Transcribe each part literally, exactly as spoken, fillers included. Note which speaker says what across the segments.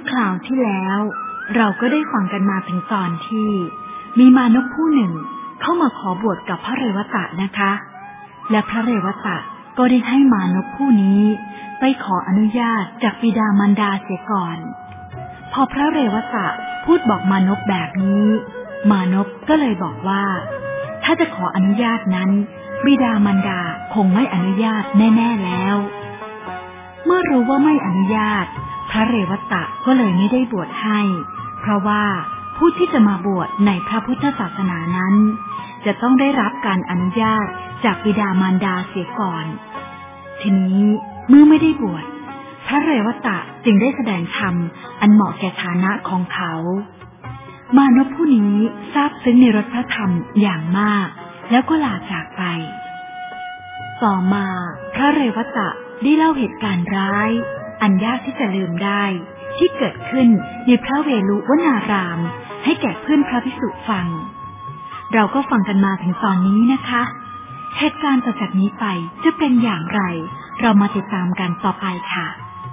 Speaker 1: คราวที่แล้วเราก็ได้ฟังกันมาถึงตอนที่มีมานพผู้หนึ่งเข้ามาขอบวชกับพระเรวตะนะคะและพระเรวตะก็ได้ให้มานพผู้นี้ไปขออนุญาตจากบิดามารดาเสียก่อนพอพระเรวตะพูดบอกมานพแบบนี้มานพก็เลยบอกว่าถ้าจะขออนุญาตนั้นบิดามารดาคงไม่อนุญาตแน่ๆแล้วเมื่อรู้ว่าไม่อนุญาตพระเรวตะก็เลยไม่ได้บวชให้เพราะว่าผู้ที่จะมาบวชในพระพุทธศาสนานั้นจะต้องได้รับการอนุญาตจากบิดามารดาเสียก่อนทีนี้เมื่อไม่ได้บวชพระเรวตะจึงได้แสดงธรรมอันเหมาะแก่ฐานะของเขามานพผู้นี้ซาบซึ้งในรสพระธรรมอย่างมากแล้วก็ลาจากไปต่อมาพระเรวตะได้เล่าเหตุการณ์ร้ายอันยากที่จะลืมได้ที่เกิดขึ้นในพระเวฬุวนารามให้แก่เพื่อนพระภิกษุฟังเราก็ฟังกันมาถึงตอนนี้นะคะเหตุการณ์ต่อจากนี้ไปจะเป็นอย่างไรเรามาติดตามกันต่อไปค่ะ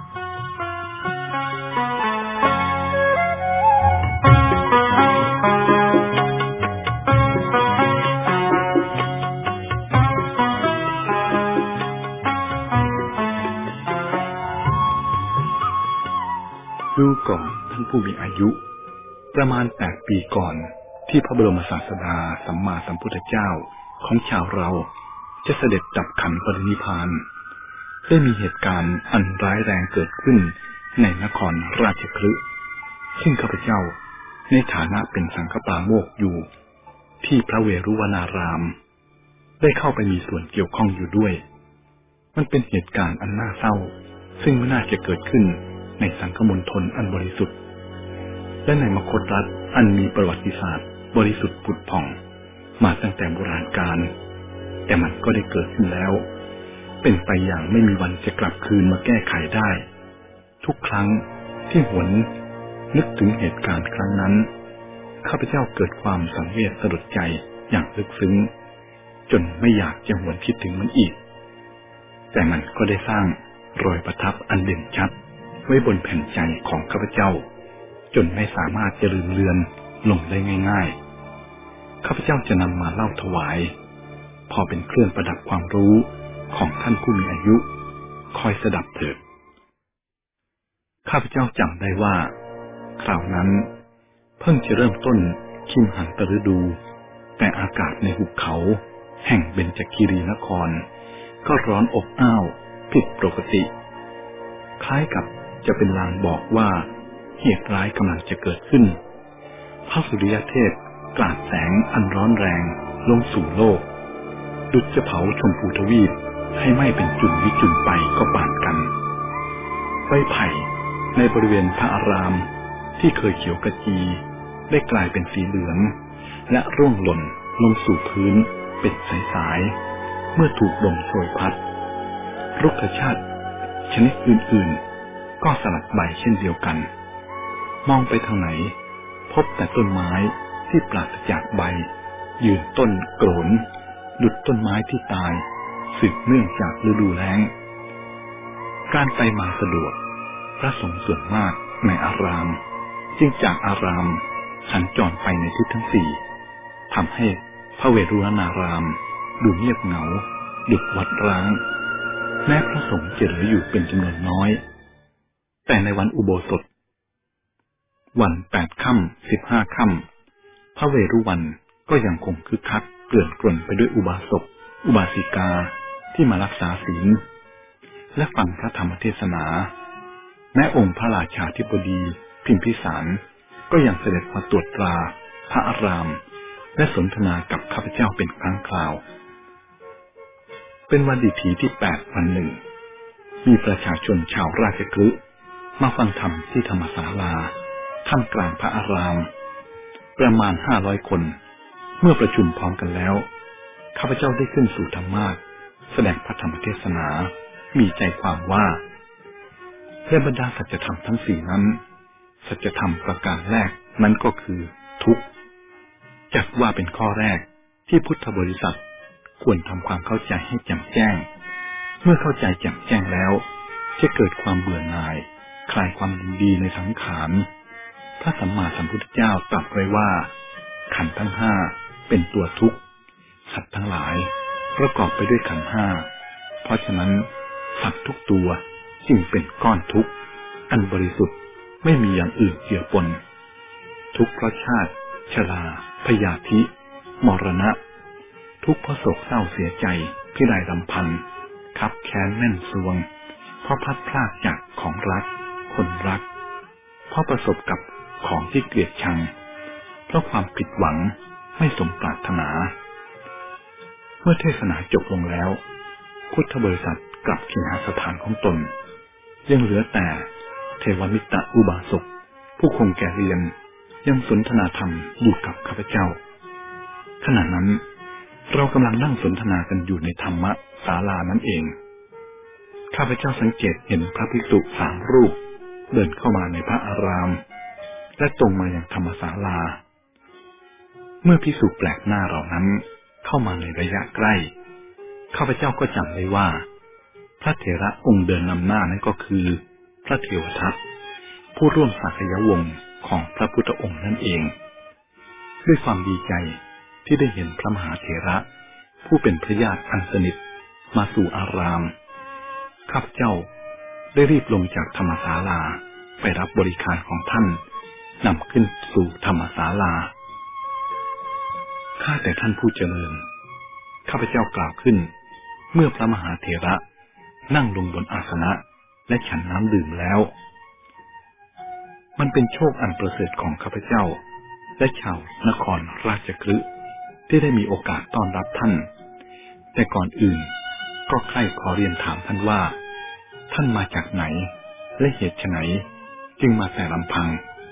Speaker 2: ดูก่อนท่านผู้มีอายุประมาณแปดปีก่อนที่พระบรมศาสดาสัมมาสัมพุทธเจ้าของชาวเราจะเสด็จดับขันธ์ปรินิพพานได้มีเหตุการณ์อันร้ายแรงเกิดขึ้นในนครราชคฤห์ซึ่งข้าพเจ้าในฐานะเป็นสังฆปาโมกข์อยู่ที่พระเวรุวนารามได้เข้าไปมีส่วนเกี่ยวข้องอยู่ด้วยมันเป็นเหตุการณ์อันน่าเศร้าซึ่งไม่น่าจะเกิดขึ้นในสังคมณฑลอันบริสุทธิ์และในมคธรัฐอันมีประวัติศาสตร์บริสุทธิ์ผุดผ่องมาตั้งแต่โบราณกาลแต่มันก็ได้เกิดขึ้นแล้วเป็นไปอย่างไม่มีวันจะกลับคืนมาแก้ไขได้ทุกครั้งที่หวนนึกถึงเหตุการณ์ครั้งนั้นข้าพเจ้าเกิดความสังเวชสลดใจอย่างลึกซึ้งจนไม่อยากจะหวนคิดถึงมันอีกแต่มันก็ได้สร้างรอยประทับอันเด่นชัดไว้บนแผ่นใจของข้าพเจ้าจนไม่สามารถจะลืมเลือนลงได้ง่ายๆข้าพเจ้าจะนำมาเล่าถวายพอเป็นเครื่องประดับความรู้ของท่านผู้มีอายุคอยสดับเถิดข้าพเจ้าจำได้ว่าคราวนั้นเพิ่งจะเริ่มต้นคิมหันตฤดูแต่อากาศในหุบเขาแห่งเบญจคีรีนครก็ร้อนอบอ้าวผิดปกติคล้ายกับจะเป็นลางบอกว่าเหตุร้ายกำลังจะเกิดขึ้นพระสุริยเทพกราดแสงอันร้อนแรงลงสู่โลกดุจจะเผาชมพูทวีปให้ไหม้เป็นจุ่มวิจุ่มไปก็ปานกันไฟไผ่ในบริเวณพระอารามที่เคยเขียวกระจีได้กลายเป็นสีเหลืองและร่วงหล่นลงสู่พื้นเป็นสายๆเมื่อถูกลมโชยพัดรุกชาติชนิดอื่นๆก็สลัดใบเช่นเดียวกันมองไปทางไหนพบแต่ต้นไม้ที่ปราศจากใบยืนต้นโกรนดุจต้นไม้ที่ตายสืบเนื่องจากฤดูแล้งการไปมาสะดวกพระสงฆ์ส่วนมากในอารามจึงจากอารามสัญจรไปในทิศทั้งสี่ทำให้พระเวรุวนารามดูเงียบเหงาดุจวัดร้างแม้พระสงฆ์จะเหลืออยู่เป็นจำนวนน้อยแต่ในวันอุโบสถวันแปดค่ำสิบห้าค่ำพระเวรุวันก็ยังคงคึกคักเกลื่อนกล่นไปด้วยอุบาสกอุบาสิกาที่มารักษาศีลและฟังพระธรรมเทศนาแม้องค์พระราชาธิบดีพิมพิสารก็ยังเสด็จมาตรวจตราพระอารามและสนทนากับข้าพเจ้าเป็นครั้งคราวเป็นวันดิถีที่แปดวันหนึ่งมีประชาชนชาวราชคฤห์มาฟังธรรมที่ธรรมศาลาท่ามกลางพระอารามประมาณห้าร้อยคนเมื่อประชุมพร้อมกันแล้วข้าพเจ้าได้ขึ้นสู่ธรรมาสน์แสดงพระธรรมเทศนามีใจความว่าในบรรดาสัจธรรมทั้งสี่นั้นสัจธรรมประการแรกนั้นก็คือทุกข์จัดว่าเป็นข้อแรกที่พุทธบริษัทควรทำความเข้าใจให้แจ่มแจ้งเมื่อเข้าใจแจ่มแจ้งแล้วจะเกิดความเบื่อหน่ายคลายความยินดีในสังขารพระสัมมาสัมพุทธเจ้าตรัสไว้ว่าขันธ์ทั้งห้าเป็นตัวทุกข์สัตว์ทั้งหลายประกอบไปด้วยขันธ์ห้าเพราะฉะนั้นสัตว์ทุกตัวจึงเป็นก้อนทุกข์อันบริสุทธิ์ไม่มีอย่างอื่นเจือปนทุกข์เพราะชาติชราพยาธิมรณะทุกข์เพราะโศกเศร้าเสียใจพิไรรำพันคับแค้นแน่นซวงเพราะพลัดพรากจากของรักคนรักเพราะประสบกับของที่เกลียดชังเพราะความผิดหวังไม่สมปรารถนาเมื่อเทศนาจบลงแล้วพุทธบริษัทกลับเคหสถานของตนยังเหลือแต่เทวมิตรอุบาสกผู้คงแก่เรียนยังสนทนาธรรมอยู่กับข้าพเจ้าขณะนั้นเรากำลังนั่งสนทนากันอยู่ในธรรมศาลานั่นเองข้าพเจ้าสังเกตเห็นพระภิกษุสามรูปเดินเข้ามาในพระอารามและตรงมาอย่างธรรมศาลาเมื่อภิกษุแปลกหน้าเหล่านั้นเข้ามาในระยะใกล้ข้าพเจ้าก็จำได้ว่าพระเถระองค์เดินนำหน้านั้นก็คือพระเทวทัตผู้ร่วมสักยวงศ์ของพระพุทธองค์นั่นเองด้วยความดีใจที่ได้เห็นพระมหาเถระผู้เป็นพระญาติอันสนิทมาสู่อารามข้าพเจ้าได้รีบลงจากธรรมศาลาไปรับบริการของท่านนำขึ้นสู่ธรรมศาลาข้าแต่ท่านผู้เจริญข้าพเจ้ากล่าวขึ้นเมื่อพระมหาเถระนั่งลงบนอาสนะและฉันน้ำดื่มแล้วมันเป็นโชคอันประเสริฐของข้าพเจ้าและชาวนครราชคฤห์ที่ได้มีโอกาสต้อนรับท่านแต่ก่อนอื่นก็ใคร่ขอเรียนถามท่านว่าท่านมาจากไหนและเหตุไฉนจึงมาแต่ลำพัง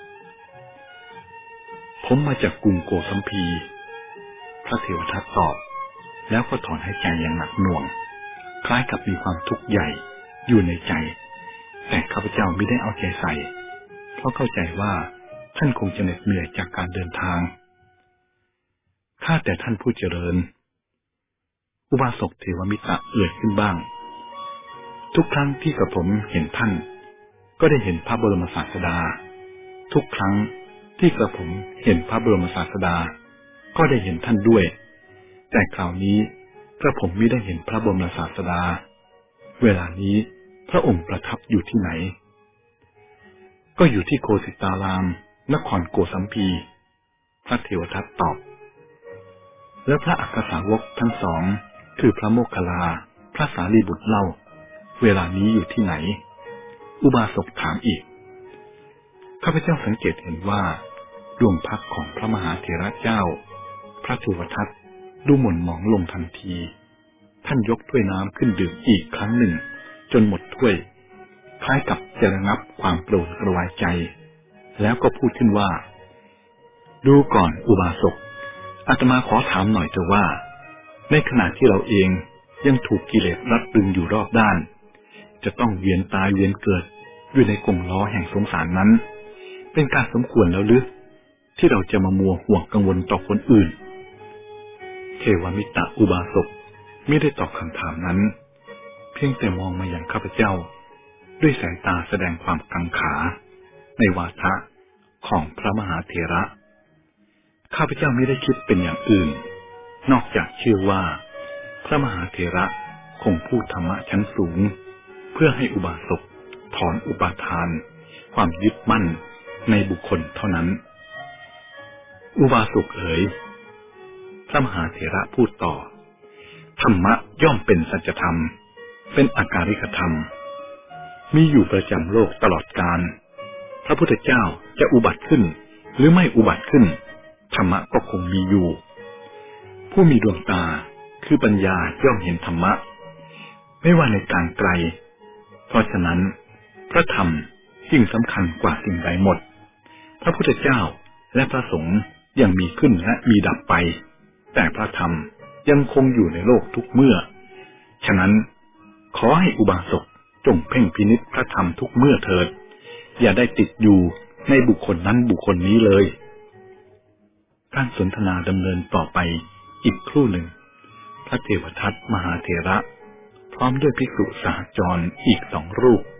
Speaker 2: ผมมาจากกรุงโกสัมพีพระเทวทัตตอบแล้วก็ถอนหายใจอย่างหนักหน่วงคล้ายกับมีความทุกข์ใหญ่อยู่ในใจแต่ข้าพเจ้าไม่ได้เอาใจใส่เพราะเข้าใจว่าท่านคงจะเหน็ดเหนื่อยจากการเดินทางข้าแต่ท่านผู้เจริญอุบาสกเทวมิตรเอ่ยขึ้นบ้างทุกครั้งที่กระผมเห็นท่านก็ได้เห็นพระบรมศาสดาทุกครั้งที่กระผมเห็นพระบรมศาสดาก็ได้เห็นท่านด้วยแต่คราวนี้กระผมไม่ได้เห็นพระบรมศาสดาเวลานี้พระองค์ประทับอยู่ที่ไหนก็อยู่ที่โกสิตารามนครโกสัมพีพระเทวทัตตอบแล้วพระอัครสาวกทั้งสองคือพระโมคคัลลาพระสารีบุตรเล่าเวลานี้อยู่ที่ไหนอุบาสกถามอีกข้าพเจ้าสังเกตเห็นว่าดวงพักของพระมหาเถระเจ้าพระเทวทัตดูหม่นหมองลงทันทีท่านยกถ้วยน้ำขึ้นดื่มอีกครั้งหนึ่งจนหมดถ้วยคล้ายกับจะระงับความโกรธกระวายใจแล้วก็พูดขึ้นว่าดูก่อนอุบาสกอาตมาขอถามหน่อยเถอะว่าในขณะที่เราเองยังถูกกิเลสรัดรึงอยู่รอบด้านจะต้องเวียนตายเวียนเกิดอยู่ในกรงล้อแห่งสงสารนั้นเป็นการสมควรแล้วหรือที่เราจะมามัวห่วงกังวลต่อคนอื่นเทวมิตรอุบาสกไม่ได้ตอบคำถามนั้นเพียงแต่มองมาอย่างข้าพเจ้าด้วยสายตาแสดงความกังขาในวาทะของพระมหาเถระข้าพเจ้าไม่ได้คิดเป็นอย่างอื่นนอกจากเชื่อว่าพระมหาเถระคงพูดธรรมะชั้นสูงเพื่อให้อุบาสกถอนอุปาทานความยึดมั่นในบุคคลเท่านั้นอุบาสกเอ๋ยพระมหาเถระพูดต่อธรรมะย่อมเป็นสัจธรรมเป็นอาการิกธรรมมีอยู่ประจำโลกตลอดกาลพระพุทธเจ้าจะอุบัติขึ้นหรือไม่อุบัติขึ้นธรรมะก็คงมีอยู่ผู้มีดวงตาคือปัญญาย่อมเห็นธรรมะไม่ว่าในการไกลเพราะฉะนั้นพระธรรมยิ่งสำคัญกว่าสิ่งใดหมดพระพุทธเจ้าและพระสงฆ์ยังมีขึ้นและมีดับไปแต่พระธรรมยังคงอยู่ในโลกทุกเมื่อฉะนั้นขอให้อุบาสกจงเพ่งพินิจพระธรรมทุกเมื่อเถิดอย่าได้ติดอยู่ในบุคคลนั้นบุคคลนี้เลยการสนทนาดำเนินต่อไปอีกครู่หนึ่งพระเทวทัตมหาเถระพร้อมด้วยภิกษุสหจรอีกสองรูป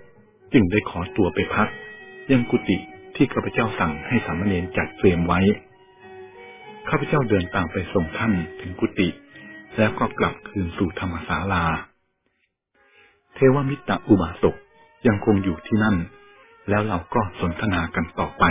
Speaker 2: จึงได้ขอตัวไปพักยังกุฏิที่ข้าพเจ้าสั่งให้สามเณรจัดเตรียมไว้ข้าพเจ้าเดินตามไปส่งท่านถึงกุฏิแล้วก็กลับคืนสู่ธรรมศาลาเทวมิตรอุบาสกยังคงอยู่ที่นั่นแล้วเราก็สนทนากันต่อไป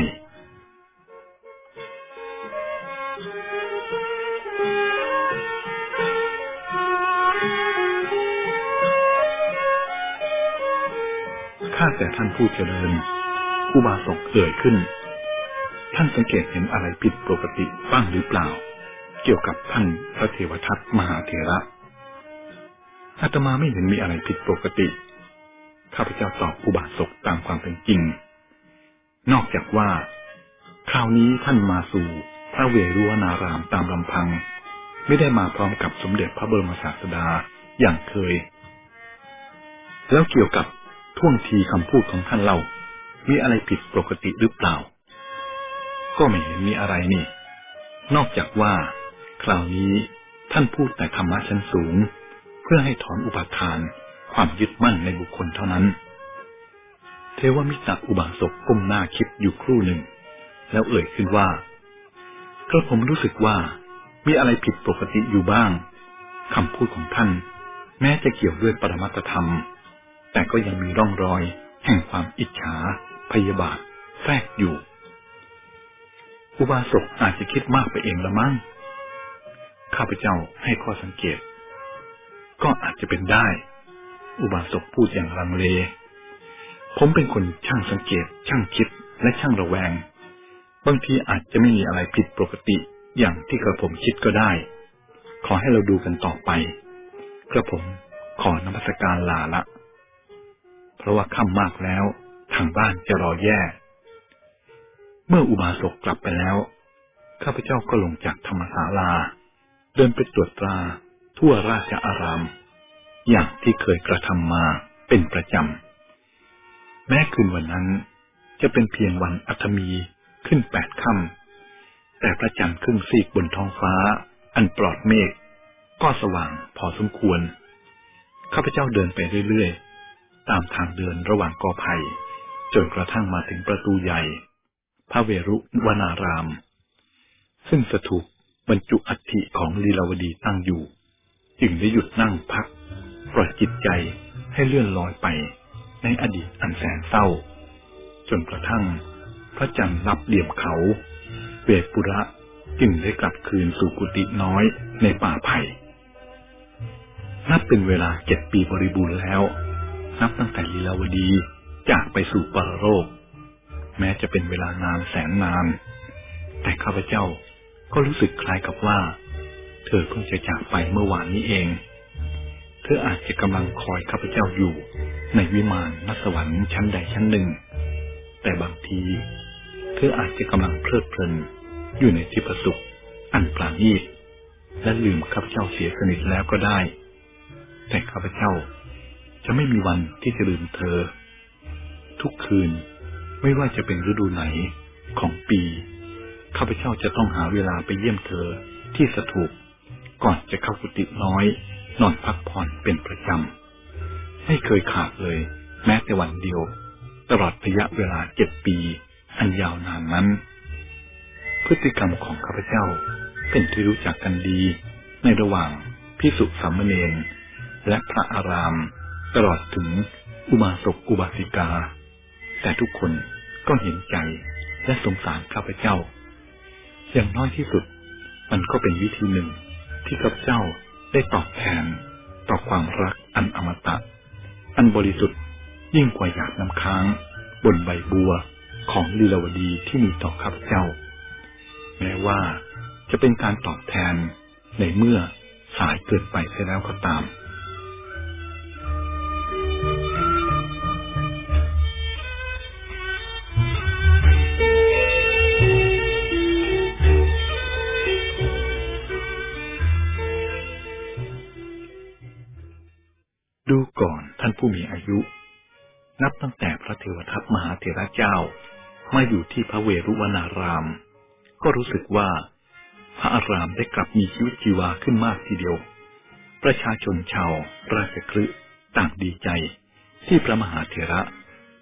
Speaker 2: ข้าแต่ท่านผู้เจริญอุบาสกเอ่ยขึ้นท่านสังเกตเห็นอะไรผิดปกติบ้างหรือเปล่าเกี่ยวกับท่านพระเทวทัตมหาเถระอาตมาไม่เห็นมีอะไรผิดปกติข้าพเจ้าตอบอุบาสกตามความเป็นจริงนอกจากว่าคราวนี้ท่านมาสู่พระเวรุวนารามตามลำพังไม่ได้มาพร้อมกับสมเด็จพระบรมศาสดาอย่างเคยแล้วเกี่ยวกับท่วงทีคำพูดของท่านเล่ามีอะไรผิดปกติหรือเปล่าก็ไม่เห็นมีอะไรนี่นอกจากว่าคราวนี้ท่านพูดแต่ธรรมะชั้นสูงเพื่อให้ถอนอุปาทานความยึดมั่นในบุคคลเท่านั้นเทวมิตรอุบาสกก้มหน้าคิดอยู่ครู่หนึ่งแล้วเอ่ยขึ้นว่ากระผมรู้สึกว่ามีอะไรผิดปกติอยู่บ้างคำพูดของท่านแม้จะเกี่ยวด้วยปรมัตถธรรมแต่ก็ยังมีร่องรอยแห่งความอิจฉาพยาบาทแทรกอยู่อุบาสกอาจจะคิดมากไปเองละมั้งข้าพเจ้าให้ข้อสังเกตก็อาจจะเป็นได้อุบาสกพูดอย่างลังเลผมเป็นคนช่างสังเกตช่างคิดและช่างระแวงบางทีอาจจะไม่มีอะไรผิดปกติอย่างที่กระผมคิดก็ได้ขอให้เราดูกันต่อไปกระผมขอนมัสการลาละเพราะว่าค่ำมากแล้วทางบ้านจะรอแย่เมื่ออุบาสกกลับไปแล้วข้าพเจ้าก็ลงจากธรรมศาลาเดินไปตรวจตราทั่วราชอารามอย่างที่เคยกระทำมาเป็นประจำแม้คืนวันนั้นจะเป็นเพียงวันอัฐมีขึ้นแปดค่ำแต่พระจันทร์ครึ่งซีกบนท้องฟ้าอันปลอดเมฆก็สว่างพอสมควรข้าพเจ้าเดินไปเรื่อยๆตามทางเดินระหว่างกอไผ่จนกระทั่งมาถึงประตูใหญ่พระเวรุวนารามซึ่งสถูปบรรจุอัฐิของลีลาวดีตั้งอยู่จึงได้หยุดนั่งพักปล่อยจิตใจให้เลื่อนลอยไปในอดีตอันแสนเศร้าจนกระทั่งพระจันทร์ลับเหลี่ยมเขาเวปุระจึงได้กลับคืนสู่กุฏิน้อยในป่าไผ่นับเป็นเวลาเจ็ดปีบริบูรณ์แล้วนับตั้งแต่ลีลาวดีจากไปสู่ปรโลกแม้จะเป็นเวลานานแสนนานแต่ข้าพเจ้าก็รู้สึกคล้ายกับว่าเธอเพิ่งจะจากไปเมื่อวานนี้เองเธออาจจะกำลังคอยข้าพเจ้าอยู่ในวิมานนสวรรค์ชั้นใดชั้นหนึ่งแต่บางทีเธออาจจะกำลังเพลิดเพลินอยู่ในทิพสุขอันปราณีตและลืมข้าพเจ้าเสียสนิทแล้วก็ได้แต่ข้าพเจ้าจะไม่มีวันที่จะลืมเธอทุกคืนไม่ว่าจะเป็นฤดูไหนของปีข้าพเจ้าจะต้องหาเวลาไปเยี่ยมเธอที่สถูปก่อนจะเข้ากุฏิน้อยนอนพักผ่อนเป็นประจำไม่เคยขาดเลยแม้แต่วันเดียวตลอดระยะเวลาเจ็ดปีอันยาวนานนั้นพฤติกรรมของข้าพเจ้าเป็นที่รู้จักกันดีในระหว่างภิกษุสามเณรและพระอารามตลอดถึงอุบาสกอุบาสิกาแต่ทุกคนก็เห็นใจและสงสารข้าพเจ้าอย่างน้อยที่สุดมันก็เป็นวิธีหนึ่งที่ข้าพเจ้าได้ตอบแทนต่อความรักอันอมตะอันบริสุทธิ์ยิ่งกว่าหยาดน้ำค้างบนใบบัวของลีลาวดีที่มีต่อข้าพเจ้าแม้ว่าจะเป็นการตอบแทนในเมื่อสายเกินไปเสียแล้วก็ตาม ดูก่อนท่านผู้มีอายุนับตั้งแต่พระเทวทัตมหาเถระเจ้ามาอยู่ที่พระเวรุวนารามก็รู้สึกว่าพระอารามได้กลับมีชีวิตชีวาขึ้นมากทีเดียวประชาชนชาวราชคฤห์ต่างดีใจที่พระมหาเถระ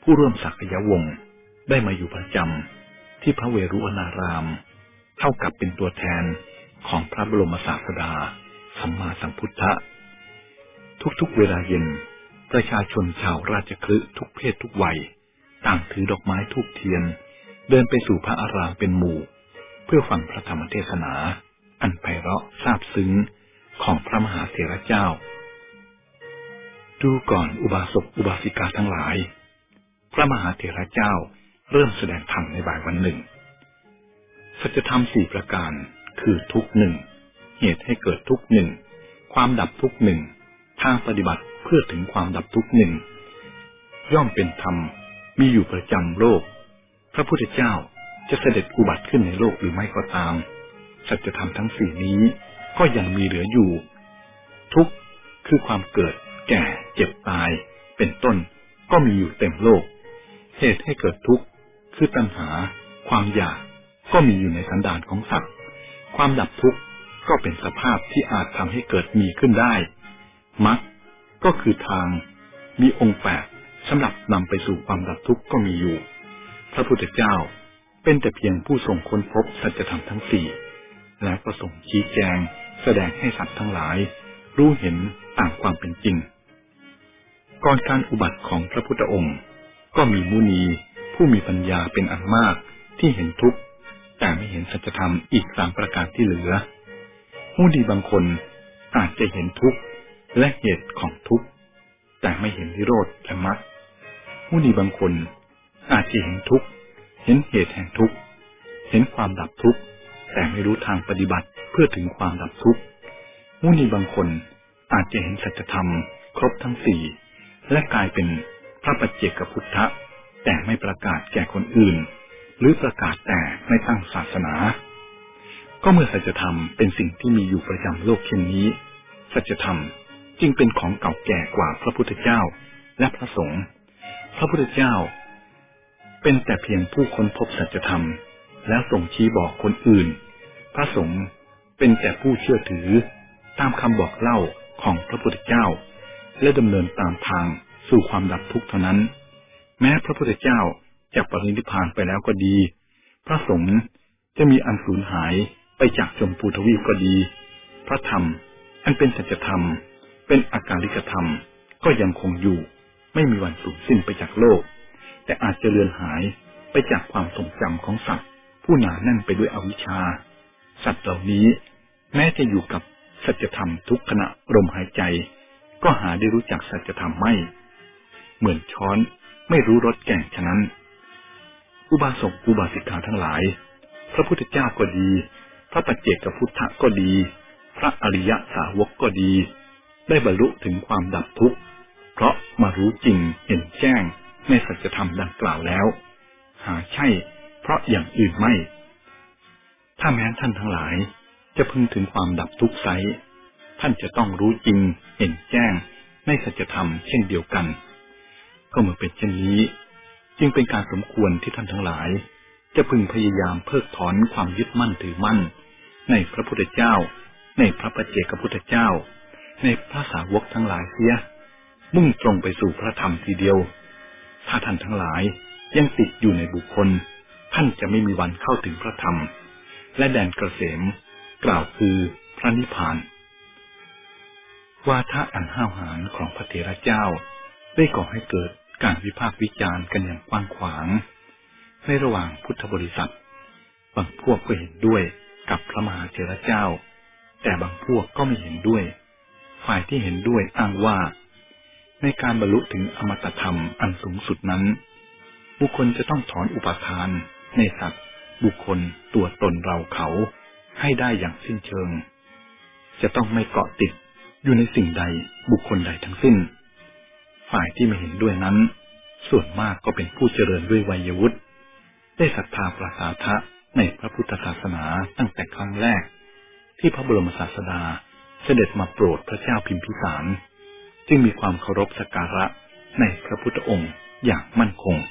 Speaker 2: ผู้ร่วมสักยวงศ์ได้มาอยู่ประจำที่พระเวรุวนารามเท่ากับเป็นตัวแทนของพระบรมศาสดาสัมมาสัมพุทธะทุกๆเวลาเย็นประชาชนชาวราชคฤห์ทุกเพศทุกวัยต่างถือดอกไม้ธูปเทียนเดินไปสู่พระอารามเป็นหมู่เพื่อฟังพระธรรมเทศนาอันไพเราะซาบซึ้งของพระมหาเถรเจ้าดูก่อนอุบาสกอุบาสิกาทั้งหลายพระมหาเถรเจ้าเริ่มแสดงธรรมในบ่ายวันหนึ่งสัจธรรมสี่ประการคือทุกข์หนึ่งเหตุให้เกิดทุกข์หนึ่งความดับทุกข์หนึ่งทางปฏิบัติเพื่อถึงความดับทุกข์หนึ่งย่อมเป็นธรรมมีอยู่ประจำโลกพระพุทธเจ้าจะเสด็จอุบัติขึ้นในโลกหรือไม่ก็ตามสัจธรรมทั้งสี่นี้ก็ยังมีเหลืออยู่ทุกข์คือความเกิดแก่เจ็บตายเป็นต้นก็มีอยู่เต็มโลกเหตุให้เกิดทุกข์คือตัณหาความอยากก็มีอยู่ในสันดานของสัตว์ความดับทุกข์ก็เป็นสภาพที่อาจทำให้เกิดมีขึ้นได้มรรคก็คือทางมีองค์แปดสำหรับนำไปสู่ความดับทุกข์ก็มีอยู่พระพุทธเจ้าเป็นแต่เพียงผู้ทรงค้นพบสัจธรรมทั้งสี่แล้วก็ทรงชี้แจงแสดงให้สัตว์ทั้งหลายรู้เห็นตามความเป็นจริงก่อนการอุบัติของพระพุทธองค์ก็มีมุนีผู้มีปัญญาเป็นอันมากที่เห็นทุกข์แต่ไม่เห็นสัจธรรมอีกสามประการที่เหลือมุนีบางคนอาจจะเห็นทุกข์และเหตุของทุกข์แต่ไม่เห็นนิโรธและมรรคมุนีบางคนอาจจะเห็นทุกข์เห็นเหตุแห่งทุกข์เห็นความดับทุกข์แต่ไม่รู้ทางปฏิบัติเพื่อถึงความดับทุกข์มุนีบางคนอาจจะเห็นสัจธรรมครบทั้งสี่และกลายเป็นพระปัจเจกพุทธะแต่ไม่ประกาศแก่คนอื่นหรือประกาศแต่ไม่ตั้งศาสนาก็เมื่อสัจธรรมเป็นสิ่งที่มีอยู่ประจำโลกเช่นนี้สัจธรรมจึงเป็นของเก่าแก่กว่าพระพุทธเจ้าและพระสงฆ์พระพุทธเจ้าเป็นแต่เพียงผู้ค้นพบสัจธรรมแล้วทรงชี้บอกคนอื่นพระสงฆ์เป็นแต่ผู้เชื่อถือตามคำบอกเล่าของพระพุทธเจ้าและดำเนินตามทางสู่ความดับทุกข์เท่านั้นแม้พระพุทธเจ้าจะปรินิพพานไปแล้วก็ดีพระสงฆ์จะมีอันสูญหายไปจากชมพูทวีปก็ดีพระธรรมอันเป็นสัจธรรมเป็นอากาลิกธรรมก็ยังคงอยู่ไม่มีวันสูญสิ้นไปจากโลกแต่อาจจะเลือนหายไปจากความทรงจำของสัตว์ผู้หนาแน่นไปด้วยอวิชชาสัตว์เหล่านี้แม้จะอยู่กับสัจธรรมทุกขณะลมหายใจก็หาได้รู้จักสัจธรรมไม่เหมือนช้อนไม่รู้รสแกงฉะนั้นอุบาสกอุบาสิกาทั้งหลายพระพุทธเจ้าก็ดีพระปัจเจกพุทธะก็ดีพระอริยสาวกก็ดีได้บรรลุถึงความดับทุกข์เพราะมารู้จริงเห็นแจ้งในสัจธรรมดังกล่าวแล้วหาใช่เพราะอย่างอื่นไม่ถ้าแม้ท่านทั้งหลายจะพึงถึงความดับทุกข์ไซร้ท่านจะต้องรู้จริงเห็นแจ้งในสัจธรรมเช่นเดียวกันก็เมื่อเป็นเช่นนี้จึงเป็นการสมควรที่ท่านทั้งหลายจะพึงพยายามเพิกถอนความยึดมั่นถือมั่นในพระพุทธเจ้าในพระปัจเจกพุทธเจ้าในพระสาวกทั้งหลายเสียมุ่งตรงไปสู่พระธรรมทีเดียวถ้าท่านทั้งหลายยังติดอยู่ในบุคคลท่านจะไม่มีวันเข้าถึงพระธรรมและแดนเกษมกล่าวคือพระนิพพานวาทะอันห้าวหาญของพระเถระเจ้าได้ก่อให้เกิดการวิพากษ์วิจารณ์กันอย่างกว้างขวางในระหว่างพุทธบริษัทบางพวกก็เห็นด้วยกับพระมหาเถระเจ้าแต่บางพวกก็ไม่เห็นด้วยฝ่ายที่เห็นด้วยอ้างว่าในการบรรลุถึงอมตะธรรมอันสูงสุดนั้นบุคคลจะต้องถอนอุปาทานในสัตว์บุคคลตัวตนเราเขาให้ได้อย่างสิ้นเชิงจะต้องไม่เกาะติดอยู่ในสิ่งใดบุคคลใดทั้งสิ้นฝ่ายที่ไม่เห็นด้วยนั้นส่วนมากก็เป็นผู้เจริญด้วยวัยวุฒิได้ศรัทธาประสาทะในพระพุทธศาสนาตั้งแต่ครั้งแรกที่พระบรมศาสดาเสด็จมาโปรดพระเจ้าพิมพิสารจึงมีความเคารพสักการะในพระพุทธองค์อย่างมั่นคง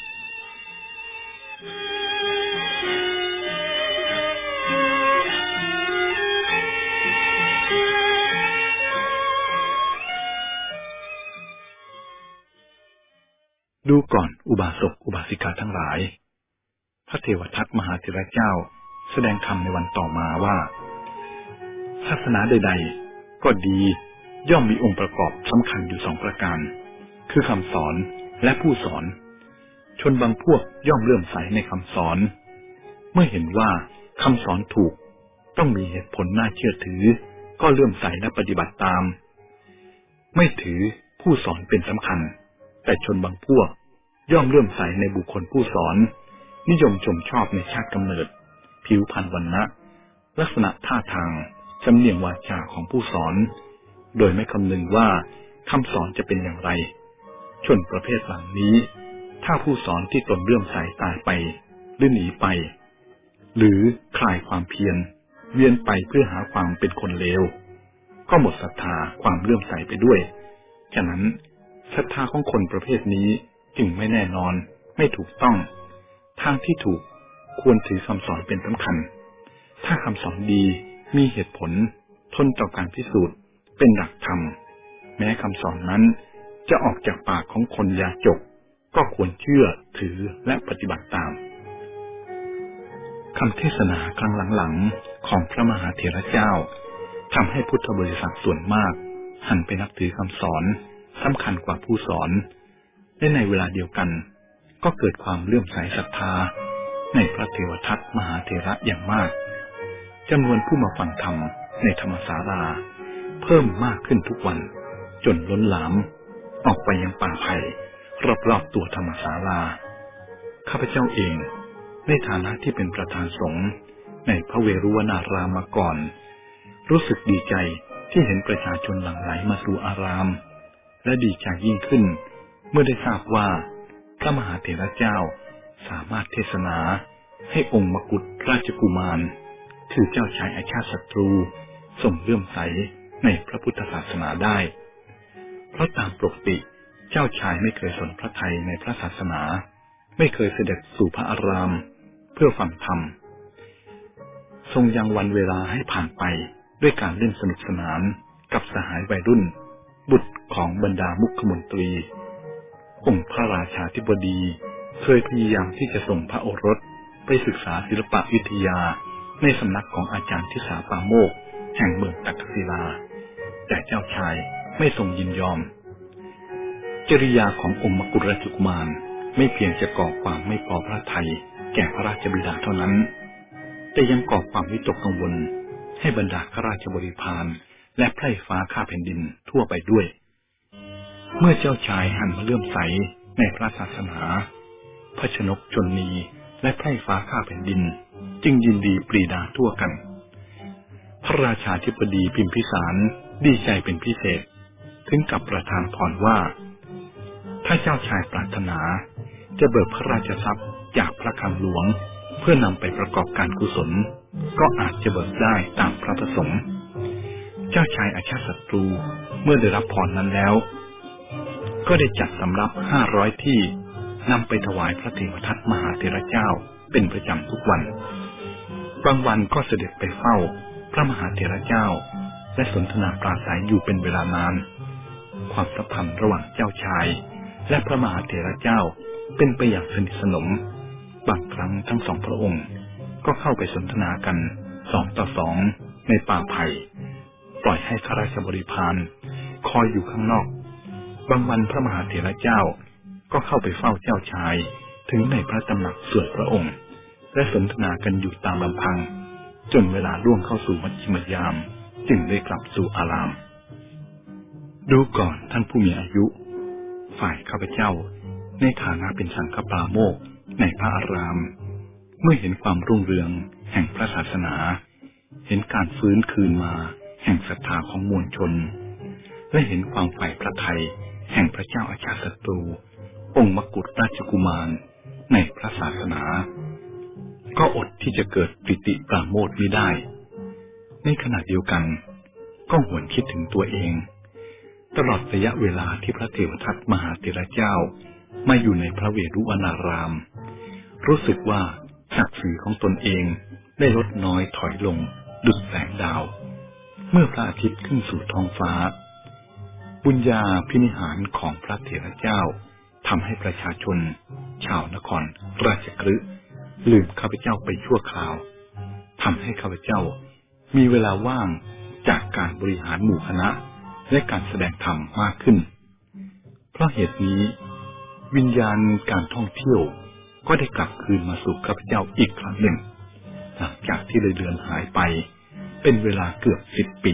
Speaker 2: ดดูก่อนอุบาสกอุบาสิกาทั้งหลายพระเทวทัตมหาเถรเจ้าแสดงธรรมในวันต่อมาว่าศาสนาใดๆก็ดีย่อมมีองค์ประกอบสำคัญอยู่สองประการคือคำสอนและผู้สอนชนบางพวกย่อมเลื่อมใสในคำสอนเมื่อเห็นว่าคำสอนถูกต้องมีเหตุผลน่าเชื่อถือก็เลื่อมใสและปฏิบัติตามไม่ถือผู้สอนเป็นสำคัญแต่ชนบางพวกย่อมเลื่อมใสในบุคคลผู้สอนนิยมชมชอบในชาติกำเนิดผิวพรรณวรรณะลักษณะท่าทางสำเนียงวาจาของผู้สอนโดยไม่คำนึงว่าคำสอนจะเป็นอย่างไรชนประเภทหลังนี้ถ้าผู้สอนที่ตนเลื่อมใสตายไปหรือหนีไปหรือคลายความเพียรเวียนไปเพื่อหาความเป็นคนเลวก็หมดศรัทธาความเลื่อมใสไปด้วยฉะนั้นศรัทธาของคนประเภทนี้จึงไม่แน่นอนไม่ถูกต้องทางที่ถูกควรถือคำสอนเป็นสำคัญถ้าคำสอนดีมีเหตุผลทนต่อการพิสูจน์เป็นหลักธรรมแม้คำสอนนั้นจะออกจากปากของคนยาจกก็ควรเชื่อถือและปฏิบัติตามคำเทศนาครั้งหลังๆของพระมหาเถรเจ้าทำให้พุทธบริษัทส่วนมากหันไปนับถือคำสอนสำคัญกว่าผู้สอนและในเวลาเดียวกันก็เกิดความเลื่อมใสศรัทธาในพระเทวทัตมหาเถระอย่างมากจำนวนผู้มาฟังธรรมในธรรมศาลาเพิ่มมากขึ้นทุกวันจนล้นหลามออกไปยังป่าไผ่รอบๆตัวธรรมศาลาข้าพเจ้าเองในฐานะที่เป็นประธานสงฆ์ในพระเวรุวนารามมาก่อนรู้สึกดีใจที่เห็นประชาชนหลั่งไหลมาสู่อารามและดีใจยิ่งขึ้นเมื่อได้ทราบว่าพระมหาเถรเจ้าสามารถเทศนาให้องค์มกุฎราชกุมารคือเจ้าชายอาชาติศัตรูส่งเลื่อมใสในพระพุทธศาสนาได้เพราะตามปกติเจ้าชายไม่เคยสนพระทัยในพระศาสนาไม่เคยเสด็จสู่พระอารามเพื่อฟังธรรมทรงยังวันเวลาให้ผ่านไปด้วยการเล่นสนุกสนานกับสหายวัยรุ่นบุตรของบรรดามุขมนตรีองค์พระราชาธิบดีเคยพยายามที่จะส่งพระโอรสไปศึกษาศิลปวิทยาในสำนักของอาจารย์ทิสาปาโมกข์แห่งเมืองตักกศิลาแต่เจ้าชายไม่ทรงยินยอมจริยาขององค์มกุฎราชกุมารไม่เพียงจะก่อความไม่พอพระทัยแก่พระราชบิดาเท่านั้นแต่ยังก่อความวิตกกังวลให้บรรดาข้าราชบริพารและไพร่ฟ้าข้าแผ่นดินทั่วไปด้วยเมื่อเจ้าชายหันมาเลื่อมใสในพระศาสนาพระชนกชนนีและไพร่ฟ้าข้าแผ่นดินจึงยินดีปรีดาทั่วกันพระราชาธิบดีพิมพิสารดีใจเป็นพิเศษถึงกับประทานพรว่าถ้าเจ้าชายปรารถนาจะเบิกพระราชทรัพย์จากพระคลังหลวงเพื่อนำไปประกอบการกุศลก็อาจจะเบิกได้ตามพระประสงค์เจ้าชายอาชาติศัตรูเมื่อได้รับพรนั้นแล้วก็ได้จัดสำรับห้าร้อยที่นำไปถวายพระเทวทัตมหาเถรเจ้าเป็นประจำทุกวันบางวันก็เสด็จไปเฝ้าพระมหาเถรเจ้าและสนทนาปราศัยอยู่เป็นเวลานานความสัมพันธ์ระหว่างเจ้าชายและพระมหาเถรเจ้าเป็นไปอย่างสนิทสนมบางครั้งทั้งสองพระองค์ก็เข้าไปสนทนากันสองต่อสองในป่าไผ่ปล่อยให้ข้าราชบริพารคอยอยู่ข้างนอกบางวันพระมหาเถรเจ้าก็เข้าไปเฝ้าเจ้าชายถึงในพระตำหนักส่วนพระองค์และสนทนากันอยู่ตามลำพังจนเวลาล่วงเข้าสู่มัชฌิมยามจึงได้กลับสู่อารามดูก่อนท่านผู้มีอายุฝ่ายข้าพเจ้าในฐานะเป็นสังฆปาโมกข์ในพระอารามเมื่อเห็นความรุ่งเรืองแห่งพระศาสนาเห็นการฟื้นคืนมาแห่งศรัทธาของมวลชนและเห็นความใฝ่พระทัยแห่งพระเจ้าอาชาติศัตรูองค์มกุฎราชกุมารในพระศาสนาก็อดที่จะเกิดปิติปราโมทย์มิได้ในขณะเดียวกันก็หวนคิดถึงตัวเองตลอดระยะเวลาที่พระเทวทัตมหาเถรเจ้ามาอยู่ในพระเวรุวนารามรู้สึกว่าศักดิ์ศรีของตนเองได้ลดน้อยถอยลงดุจแสงดาวเมื่อพระอาทิตย์ขึ้นสู่ท้องฟ้าบุญญาภินิหารของพระเถรเจ้าทำให้ประชาชนชาวนครราชคฤห์ลืมข้าพเจ้าไปชั่วคราวทำให้ข้าพเจ้ามีเวลาว่างจากการบริหารหมู่คณะและการแสดงธรรมมากขึ้นเพราะเหตุนี้วิญญาณการท่องเที่ยวก็ได้กลับคืนมาสู่ข้าพเจ้าอีกครั้งหนึ่งหลังจากที่เลยเดือนหายไปเป็นเวลาเกือบสิบปี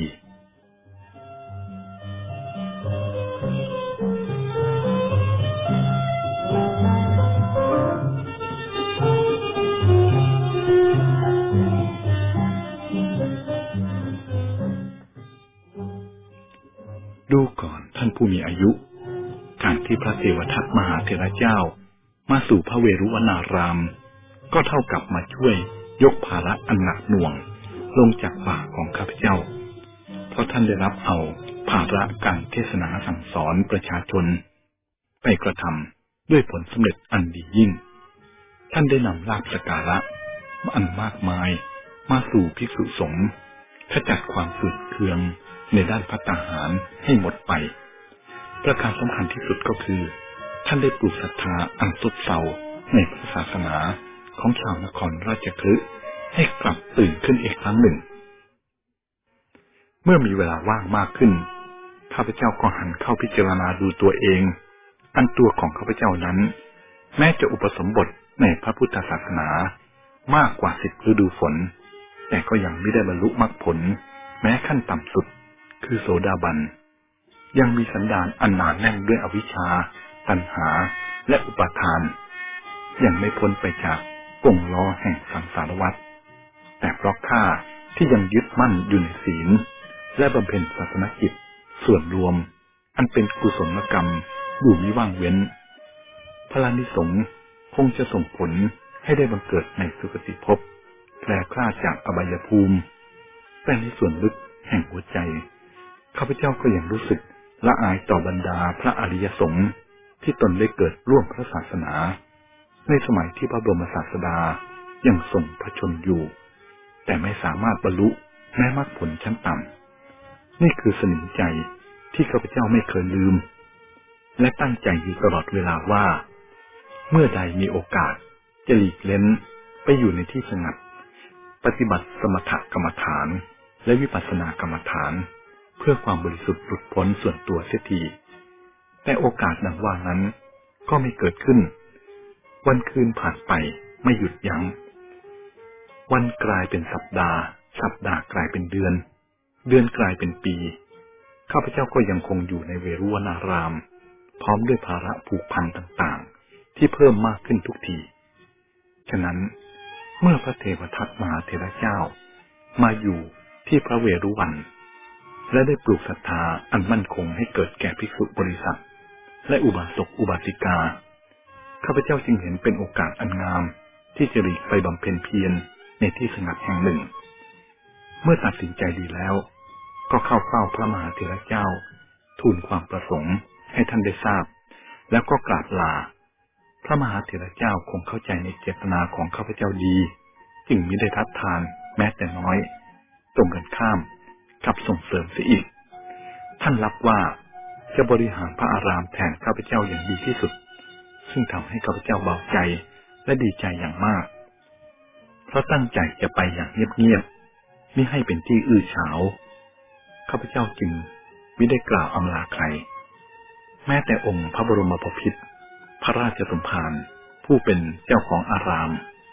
Speaker 2: ดูก่อนท่านผู้มีอายุการที่พระเทวทัตมหาเถระเจ้ามาสู่พระเวรุวนารามก็เท่ากับมาช่วยยกภาระอันหนักหน่วงลงจากบ่าของข้าพเจ้าเพราะท่านได้รับเอาภาระการเทศนาสั่งสอนประชาชนไปกระทำด้วยผลสำเร็จอันดียิ่งท่านได้นำลาภสักการะอันมากมายมาสู่ภิกษุสงฆ์ขจัดความฝืดเคืองในด้านภัตตาหารให้หมดไปประการสำคัญที่สุดก็คือท่านได้ปลูกศรัทธาอันสุดเซาในพระศาสนาของชาวนครราชคฤห์ให้กลับตื่นขึ้นอีกครั้งหนึ่งเมื่อมีเวลาว่างมากขึ้นข้าพเจ้าก็หันเข้าพิจารณาดูตัวเองอันตัวของข้าพเจ้านั้นแม้จะอุปสมบทในพระพุทธศาสนามากกว่าสิบฤดูฝนแต่ก็ยังไม่ได้บรรลุมรรคผลแม้ขั้นต่ำสุดคือโสดาบันยังมีสันดานอันหนาแน่นด้วยอวิชชาตัณหาและอุปาทานยังไม่พ้นไปจากกงล้อแห่งสังสารวัฏแต่เพราะข้าที่ยังยึดมั่นอยู่ในศีลและบำเพ็ญศาสนกิจส่วนรวมอันเป็นกุศลกรรมอยู่มิว่างเว้นพลานิสงส์คงจะส่งผลให้ได้บังเกิดในสุคติภพแคล้วคลาดจากอบายภูมิแต่ในส่วนลึกแห่งหัวใจข้าพเจ้าก็ยังรู้สึกละอายต่อบรรดาพระอริยสงฆ์ที่ตนได้เกิดร่วมพระศาสนาในสมัยที่พระบรมศาสดายังทรงพระชนม์อยู่แต่ไม่สามารถบรรลุแม้มรรคผลชั้นต่ำนี่คือสนิมใจที่ข้าพเจ้าไม่เคยลืมและตั้งใจอยู่ตลอดเวลาว่าเมื่อใดมีโอกาสจะหลีกเล้นไปอยู่ในที่สงัดปฏิบัติสมถกรรมฐานและวิปัสสนากรรมฐานเพื่อความบริสุทธิ์หลุดพ้นส่วนตัวเสียทีแต่โอกาสดังว่านั้นก็ไม่เกิดขึ้นวันคืนผ่านไปไม่หยุดยัง้งวันกลายเป็นสัปดาห์สัปดาห์กลายเป็นเดือนเดือนกลายเป็นปีข้าพเจ้าก็ยังคงอยู่ในเวรุวนารามพร้อมด้วยภาระผูกพันต่างๆที่เพิ่มมากขึ้นทุกทีฉะนั้นเมื่อพระเทวทัตมหาเถระเจ้ามาอยู่ที่พระเวรุวันและได้ปลูกศรัทธาอันมั่นคงให้เกิดแก่ภิกษุบริษัทและอุบาสกอุบาสิกาข้าพเจ้าจึงเห็นเป็นโอกาสอันงามที่จะหลีกไปบำเพ็ญเพียรในที่สงัดแห่งหนึ่งเมื่อตัดสินใจดีแล้วก็เข้าเฝ้าพระมหาเถระเจ้าทูลความประสงค์ให้ท่านได้ทราบแล้วก็กราบลาพระมหาเถระเจ้าคงเข้าใจในเจตนาของข้าพเจ้าดีจึงมิได้ทัดทานแม้แต่น้อยตรงกันข้ามกับส่งเสริมเสียอีกท่านรับว่าจะบริหารพระอารามแทนข้าพเจ้าอย่างดีที่สุดซึ่งทำให้ข้าพเจ้าเบาใจและดีใจอย่างมากเพราะตั้งใจจะไปอย่างเงียบๆมิให้เป็นที่อื้อฉาวข้าพเจ้าจึงมิได้กล่าวอำลาใครแม้แต่องค์พระบรมบพิตรพระราชสมภารผู้เป็นเจ้าของอาราม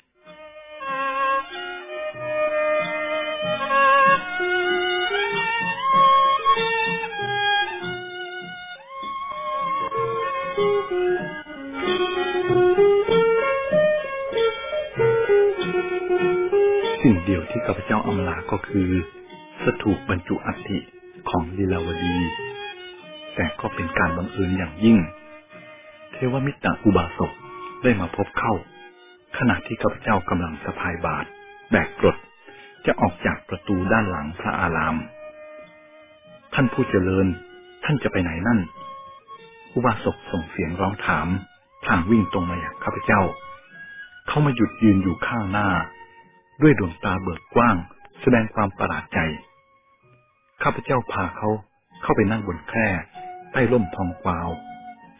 Speaker 2: สิ่งเดียวที่ข้าพเจ้าอำลาก็คือสถูปบรรจุอัฐิของลีลาวดีแต่ก็เป็นการบังเอิญอย่างยิ่งเทวมิตรอุบาสกได้มาพบเข้าขณะที่ข้าพเจ้ากำลังสะพายบาตรแบกกรดจะออกจากประตูด้านหลังพระอารามท่านผู้เจริญท่านจะไปไหนนั่นอุบาสกส่งเสียงร้องถามพลางวิ่งตรงมาอย่างข้าพเจ้าเขามาหยุดยืนอยู่ข้างหน้าด้วยดวงตาเบิกกว้างแสดงความประหลาดใจข้าพเจ้าพาเขาเข้าไปนั่งบนแคร่ใต้ร่มทองกวาว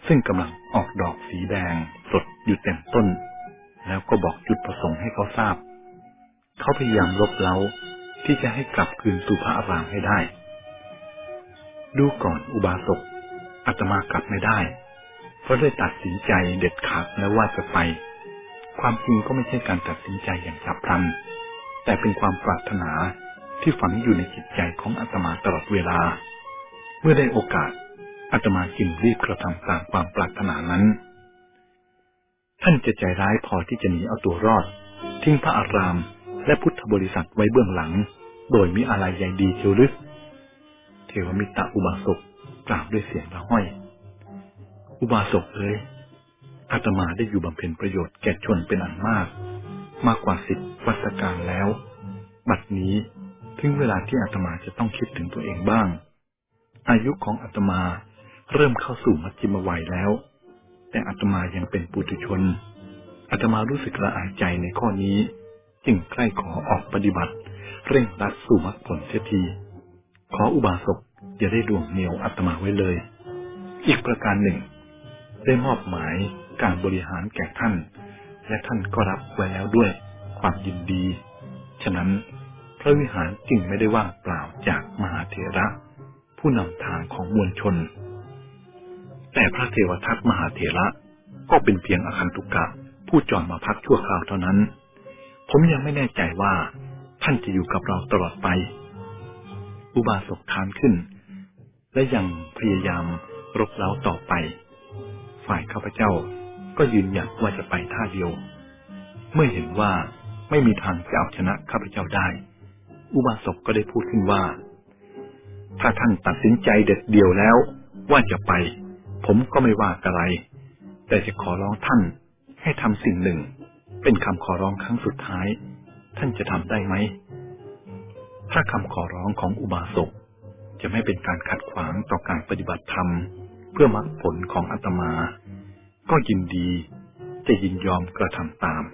Speaker 2: ซึ่งกำลังออกดอกสีแดงสดอยู่เต็มต้นแล้วก็บอกจุดประสงค์ให้เขาทราบเขาพยายามลบเล้าที่จะให้กลับคืนสู่พระอารามให้ได้ดูก่อนอุบาสกอาตมากลับไม่ได้เพราะได้ตัดสินใจเด็ดขาดแล้วว่าจะไปความจริงก็ไม่ใช่การตัดสินใจอย่างฉับพลันแต่เป็นความปรารถนาที่ฝังอยู่ในจิตใจของอาตมาตลอดเวลาเมื่อได้โอกาสอาตมาจึงรีบกระทำตามความปรารถนานั้นท่านจะใจร้ายพอที่จะหนีเอาตัวรอดทิ้งพระอารามและพุทธบริษัทไว้เบื้องหลังโดยมิอะไรใยดีเชียวหรือเทวมิตรอุบาสกกล่าวด้วยเสียงละห้อยอุบาสกเอ๋ยอาตมาได้อยู่บำเพ็ญประโยชน์แก่ชนเป็นอันมากมากกว่าสิบวัฏการแล้วบัดนี้ถึงเวลาที่อาตมาจะต้องคิดถึงตัวเองบ้างอายุของอาตมาเริ่มเข้าสู่มัชฌิมวัยแล้วแต่อาตมายังเป็นปุถุชนอาตมารู้สึกละอายใจในข้อนี้จึงใคร่ขอออกปฏิบัติเร่งรัดสู่มรรคผลเสียทีขออุบาสกอย่าได้ด่วงเหนี่ยวอาตมาไว้เลยอีกประการหนึ่งได้มอบหมายการบริหารแก่ท่านและท่านก็รับไว้แล้วด้วยความยินดีฉะนั้นพระวิหารจึงไม่ได้ว่างเปล่าจากมหาเถระผู้นำทางของมวลชนแต่พระเทวทัตมหาเถระก็เป็นเพียงอคันตุกะผู้จรมาพักชั่วคราวเท่านั้นผมยังไม่แน่ใจว่าท่านจะอยู่กับเราตลอดไปอุบาสกค้านขึ้นและยังพยายามรบเร้าต่อไปฝ่ายข้าพเจ้าก็ยืนหยัดว่าจะไปท่าเดียวเมื่อเห็นว่าไม่มีทางจะเอาชนะข้าพเจ้าได้อุบาสกก็ได้พูดขึ้นว่าถ้าท่านตัดสินใจเด็ดเดี่ยวแล้วว่าจะไปผมก็ไม่ว่าอะไรแต่จะขอร้องท่านให้ทำสิ่งหนึ่งเป็นคำขอร้องครั้งสุดท้ายท่านจะทำได้ไหมถ้าคำขอร้องของอุบาสกจะไม่เป็นการขัดขวางต่อการปฏิบัติธรรมเพื่อมรรคผลของอาตมาก็ยินดีจะยินยอมกระทำตาม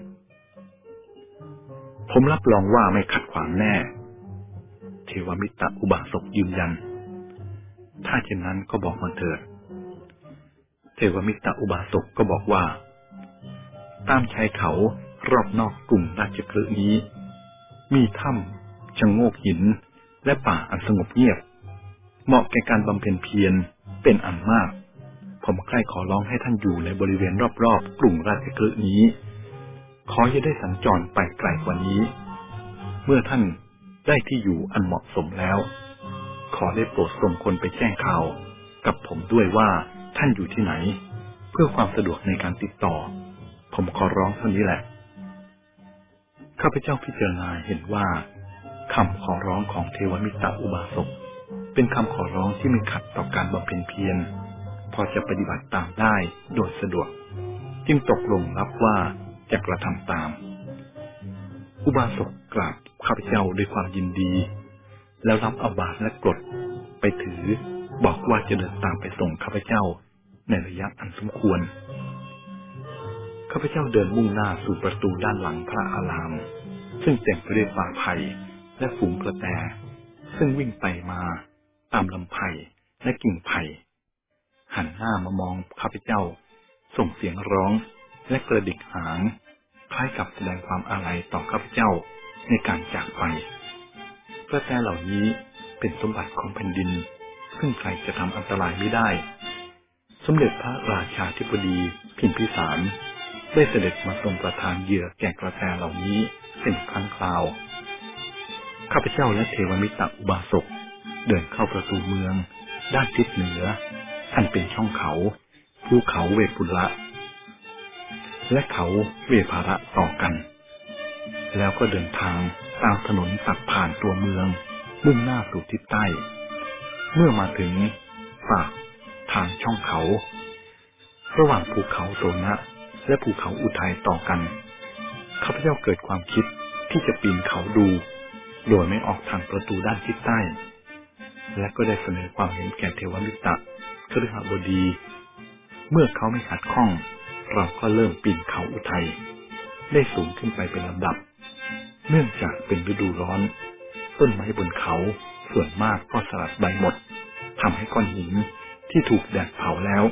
Speaker 2: ผมรับรองว่าไม่ขัดขวางแน่เทวมิตรอุบาสกยืนยันถ้าเช่นนั้นก็บอกมาเถิดเทวมิตรอุบาสกก็บอกว่าตามชายเขารอบนอกกลุ่มราชคฤห์นี้มีถ้ำชะโงกหินและป่าอันสงบเงียบเหมาะแก่การบำเพ็ญเพียรเป็นอันมากผมใคร่ขอร้องให้ท่านอยู่ในบริเวณรอบๆกลุ่มราชคฤห์นี้ขออย่าได้สัญจรไปไกลกว่านี้เมื่อท่านได้ที่อยู่อันเหมาะสมแล้วขอได้โปรดส่งคนไปแจ้งข่าวกับผมด้วยว่าท่านอยู่ที่ไหนเพื่อความสะดวกในการติดต่อผมขอร้องเท่านี้แหละข้าพเจ้าพิจารณาเห็นว่าคำขอร้องของเทวมิตรอุบาสกเป็นคำขอร้องที่ไม่ขัดต่อการบำเพ็ญเพียรพอจะปฏิบัติตามได้โดยสะดวกจึงตกลงรับว่าจะกระทำตามอุบาสกกราบข้าพเจ้าด้วยความยินดีแล้วรับเอาบาตรและกรดไปถือบอกว่าจะเดินตามไปส่งข้าพเจ้าในระยะอันสมควรข้าพเจ้าเดินมุ่งหน้าสู่ประตูด้านหลังพระอารามซึ่งเต็มไปด้วยป่าไผ่และฝูงกระแตซึ่งวิ่งไปมาตามลำไผ่และกิ่งไผ่หันหน้ามามองข้าพเจ้าส่งเสียงร้องและกระดิกหางคล้ายกับแสดงความอาลัยต่อข้าพเจ้าในการจากไปกระแตเหล่านี้เป็นสมบัติของแผ่นดินซึ่งใครจะทำอันตรายไม่ได้สมเด็จพระราชาธิบดีพิมพิสารได้เสด็จมาทรงประทานเหยื่อแก่กระแตเหล่านี้เป็นครั้งคราวข้าพเจ้าและเทวมิตรอุบาสกเดินเข้าประตูเมืองด้านทิศเหนืออันเป็นช่องเขาภูเขาเวปุระและเขาเวภาระต่อกันแล้วก็เดินทางตามถนนตัดผ่านตัวเมืองมุ่งหน้าสู่ทิศใต้เมื่อมาถึงปากทางช่องเขาระหว่างภูเขาโสนะและภูเขาอุทัยต่อกันข้าพเจ้าเกิดความคิดที่จะปีนเขาดูโดยไม่ออกทางประตูด้านทิศใต้และก็ได้เสนอความเห็นแก่เทวมิตรคฤหบดีเมื่อเขาไม่ขัดข้องเราก็เริ่มปีนเขาอุทัยได้สูงขึ้นไปเป็นลำดับเนื่องจากเป็นฤดูร้อนต้นไม้บนเขาส่วนมากก็สลัดใบหมดทำให้ก้อนหินที่ถูกแดดเผาแล้ว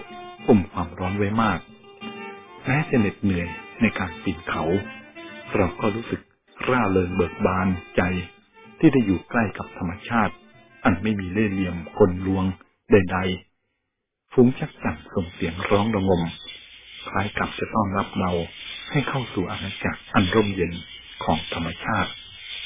Speaker 2: อมความร้อนไว้มากแม้จะเหน็ดเหนื่อยในการปีนเขาเราก็รู้สึกร่าเริงเบิกบานใจที่ได้อยู่ใกล้กับธรรมชาติอันไม่มีเล่ห์เหลี่ยมกลลวงใดๆฝูงจักจั่นส่งเสียงร้องระงมคล้ายกับจะต้อนรับเราให้เข้าสู่อาณาจักรอันร่มเย็นของธรรมชาติ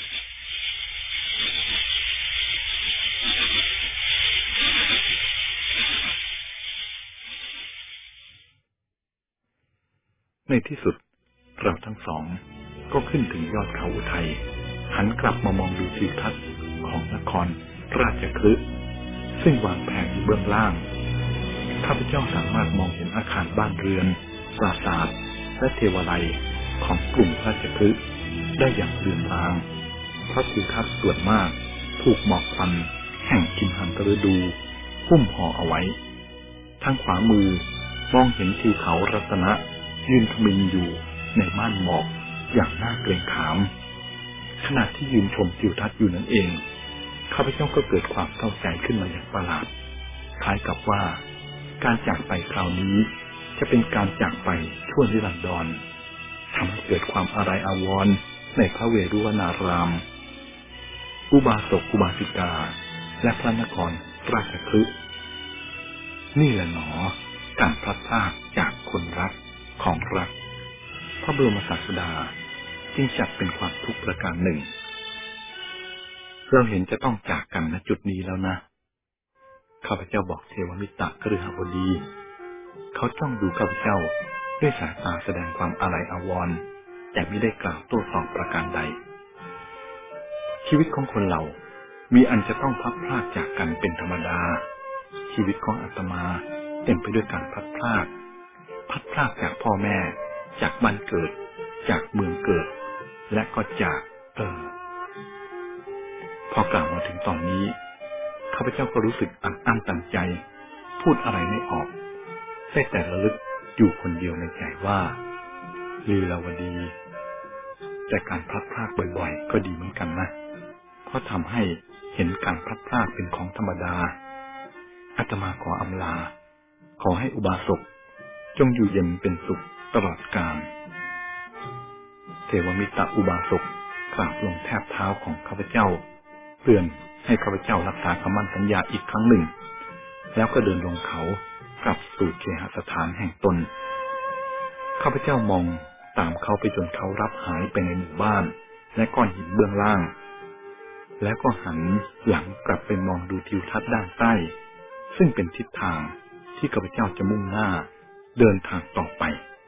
Speaker 2: ในที่สุดเราทั้งสองก็ขึ้นถึงยอดเขาอุทัยหันกลับมามองดูทิวทัศน์ของนครราชคฤห์ซึ่งวางแผนอยู่เบื้องล่างข้าพเจ้าสามารถมองเห็นอาคารบ้านเรือนปราสาทและเทวาลัยของกลุ่มราชคฤห์ได้อย่างเลือนลางเพราะทิวทัศน์ส่วนมากถูกหมอกควันแห่งกินหันตฤดูหุ้มห่อเอาไว้ทางขวามือมองเห็นทิวเขารัตนะยืนทมิฬอยู่ในม่านหมอกอย่างน่าเกรงขามขณะที่ยืนชมทิวทัศน์อยู่นั่นเองข้าพเจ้าก็เกิดความเศร้าใจขึ้นมาอย่างประหลาดคล้ายกับว่าการจากไปคราวนี้จะเป็นการจากไปชั่วนิรันดรทำให้เกิดความอาลัยอาวรณ์ในพระเวรุวนารามอุบาสกอุบาสิกาและพระนครราชคฤห์นี่แหละหนอการพลัดพรากจากคนรักของรักพระบรมศาสดาจึงจัดเป็นความทุกข์ประการหนึ่งเราเห็นจะต้องจากกันณจุดนี้แล้วนะข้าพเจ้าบอกเทวมิตรกฤหบดีเขาจ้องดูข้าพเจ้าด้วยสายตาแสดงความอาลัยอาวรณ์แต่ไม่ได้กล่าวโต้ตอบประการใดชีวิตของคนเรามีอันจะต้องพลัดพรากจากกันเป็นธรรมดาชีวิตของอาตมาเต็มไปด้วยการพลัดพรากพลัดพรากจากพ่อแม่จากบ้านเกิดจากเมืองเกิดและก็จากเออพอกล่าวมาถึงตอนนี้ข้าพเจ้าก็รู้สึกอัดอั้นตันใจพูดอะไรไม่ออกได้แต่ระลึกอยู่คนเดียวในใจว่าลีลาวดีแต่การพลัดพรากบ่อยๆก็ดีเหมือนกันนะเพราะทำให้เห็นการพลัดพรากเป็นของธรรมดาอาตมาขออำลาขอให้อุบาสกจงอยู่เย็นเป็นสุขตลอดกาลเทวมิตรอุบาสกกราบลงแทบเท้าของข้าพเจ้าเตือนให้ข้าพเจ้ารักษาคำมั่นสัญญาอีกครั้งหนึ่งแล้วก็เดินลงเขากลับสู่เคหสถานแห่งตนข้าพเจ้ามองตามเขาไปจนเขารับหายไปในหมู่บ้านและก้อนหินเบื้องล่างแล้วก็หันหลังกลับไปมองดูทิวทัศน์ด้านใต้ซึ่งเป็นทิศทางที่ข้าพเจ้าจะมุ่งหน้าเดินทางต่อไป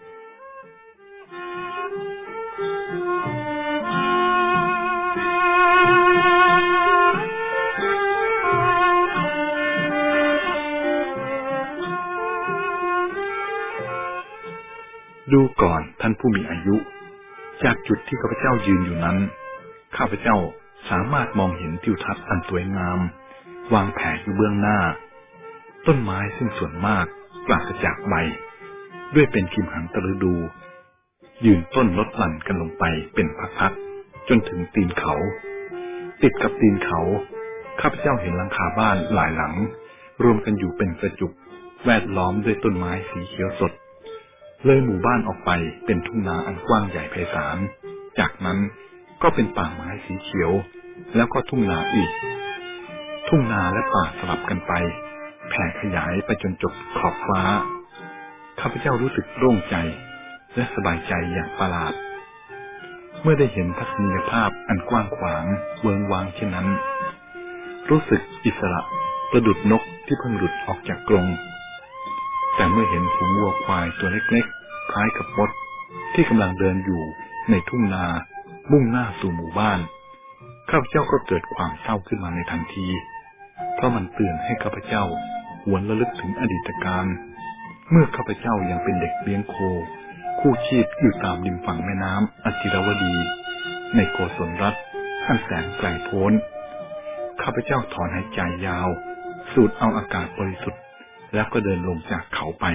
Speaker 2: ดูก่อนท่านผู้มีอายุจากจุดที่ข้าพเจ้ายืนอยู่นั้นข้าพเจ้าสามารถมองเห็นทิวทัศน์อันสวยงามวางแผ่อยู่เบื้องหน้าต้นไม้ซึ่งส่วนมากปราศจากใบด้วยเป็นคิมหันตฤดูยืนต้นลดหลั่นกันลงไปเป็นพักๆจนถึงตีนเขาติดกับตีนเขาข้าพเจ้าเห็นหลังคาบ้านหลายหลังรวมกันอยู่เป็นกระจุกแวดล้อมด้วยต้นไม้สีเขียวสดเลยหมู่บ้านออกไปเป็นทุ่งนาอันกว้างใหญ่ไพศาลจากนั้นก็เป็นป่าไม้สีเขียวแล้วก็ทุ่งนาอีกทุ่งนาและป่าสลับกันไปแผ่ขยายไปจนจบขอบฟ้าข้าพเจ้ารู้สึกโล่งใจและสบายใจอย่างประหลาดเมื่อได้เห็นทัศนียภาพอันกว้างขวางเวิ้งว้างเช่นนั้นรู้สึกอิสระประดุจนกที่เพิ่งหลุดออกจากกรงแต่เมื่อเห็นฝูงวัวควายตัวเล็กๆคล้ายกับมดที่กำลังเดินอยู่ในทุ่งนามุ่งหน้าสู่หมู่บ้านข้าพเจ้าก็เกิดความเศร้าขึ้นมาในทันทีเพราะมันเตือนให้ข้าพเจ้าหวนระลึกถึงอดีตการเมื่อข้าพเจ้ายังเป็นเด็กเลี้ยงโคคู่ชีพอยู่ตามริมฝั่งแม่น้ำอจิรวดีในโกศลรัฐอันแสนไกลโพ้นข้าพเจ้าถอนหายใจยาวสูดเอาอากาศบริสุทธิ์แล้วก็เดินลงจากเขาไป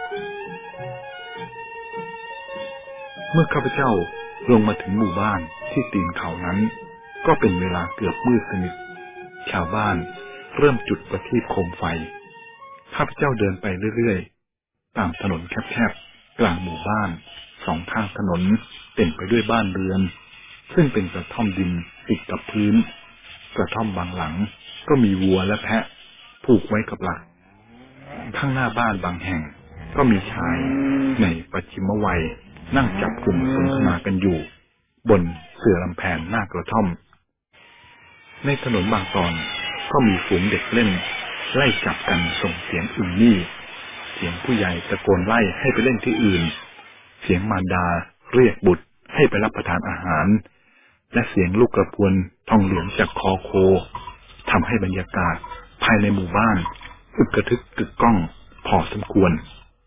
Speaker 2: เมื่อข้าพเจ้าลงมาถึงหมู่บ้านที่ตีนเขานั้นก็เป็นเวลาเกือบมืดสนิทชาวบ้านเริ่มจุดประทีปโคมไฟข้าพเจ้าเดินไปเรื่อยๆตามถนนแคบๆกลางหมู่บ้านสองข้างถนนเต็มไปด้วยบ้านเรือนซึ่งเป็นกระท่อมดินติดกับพื้นกระท่อมบางหลังก็มีวัวและแพะผูกไว้กับหลักข้างหน้าบ้านบางแห่งก็มีชายในปัจฉิมวัยนั่งจับกลุ่มสนทนากันอยู่บนเสื่อลำแพนหน้ากระท่อมในถนนบางตอนก็มีฝูงเด็กเล่นไล่จับกันส่งเสียงอึ่งนี่เสียงผู้ใหญ่ตะโกนไล่ให้ไปเล่นที่อื่นเสียงมารดาเรียกบุตรให้ไปรับประทานอาหารและเสียงลูกกระพวนทองเหลืองจากคอโคทำให้บรรยากาศภายในหมู่บ้านอึกกระทึกกึกก้องพอสมควร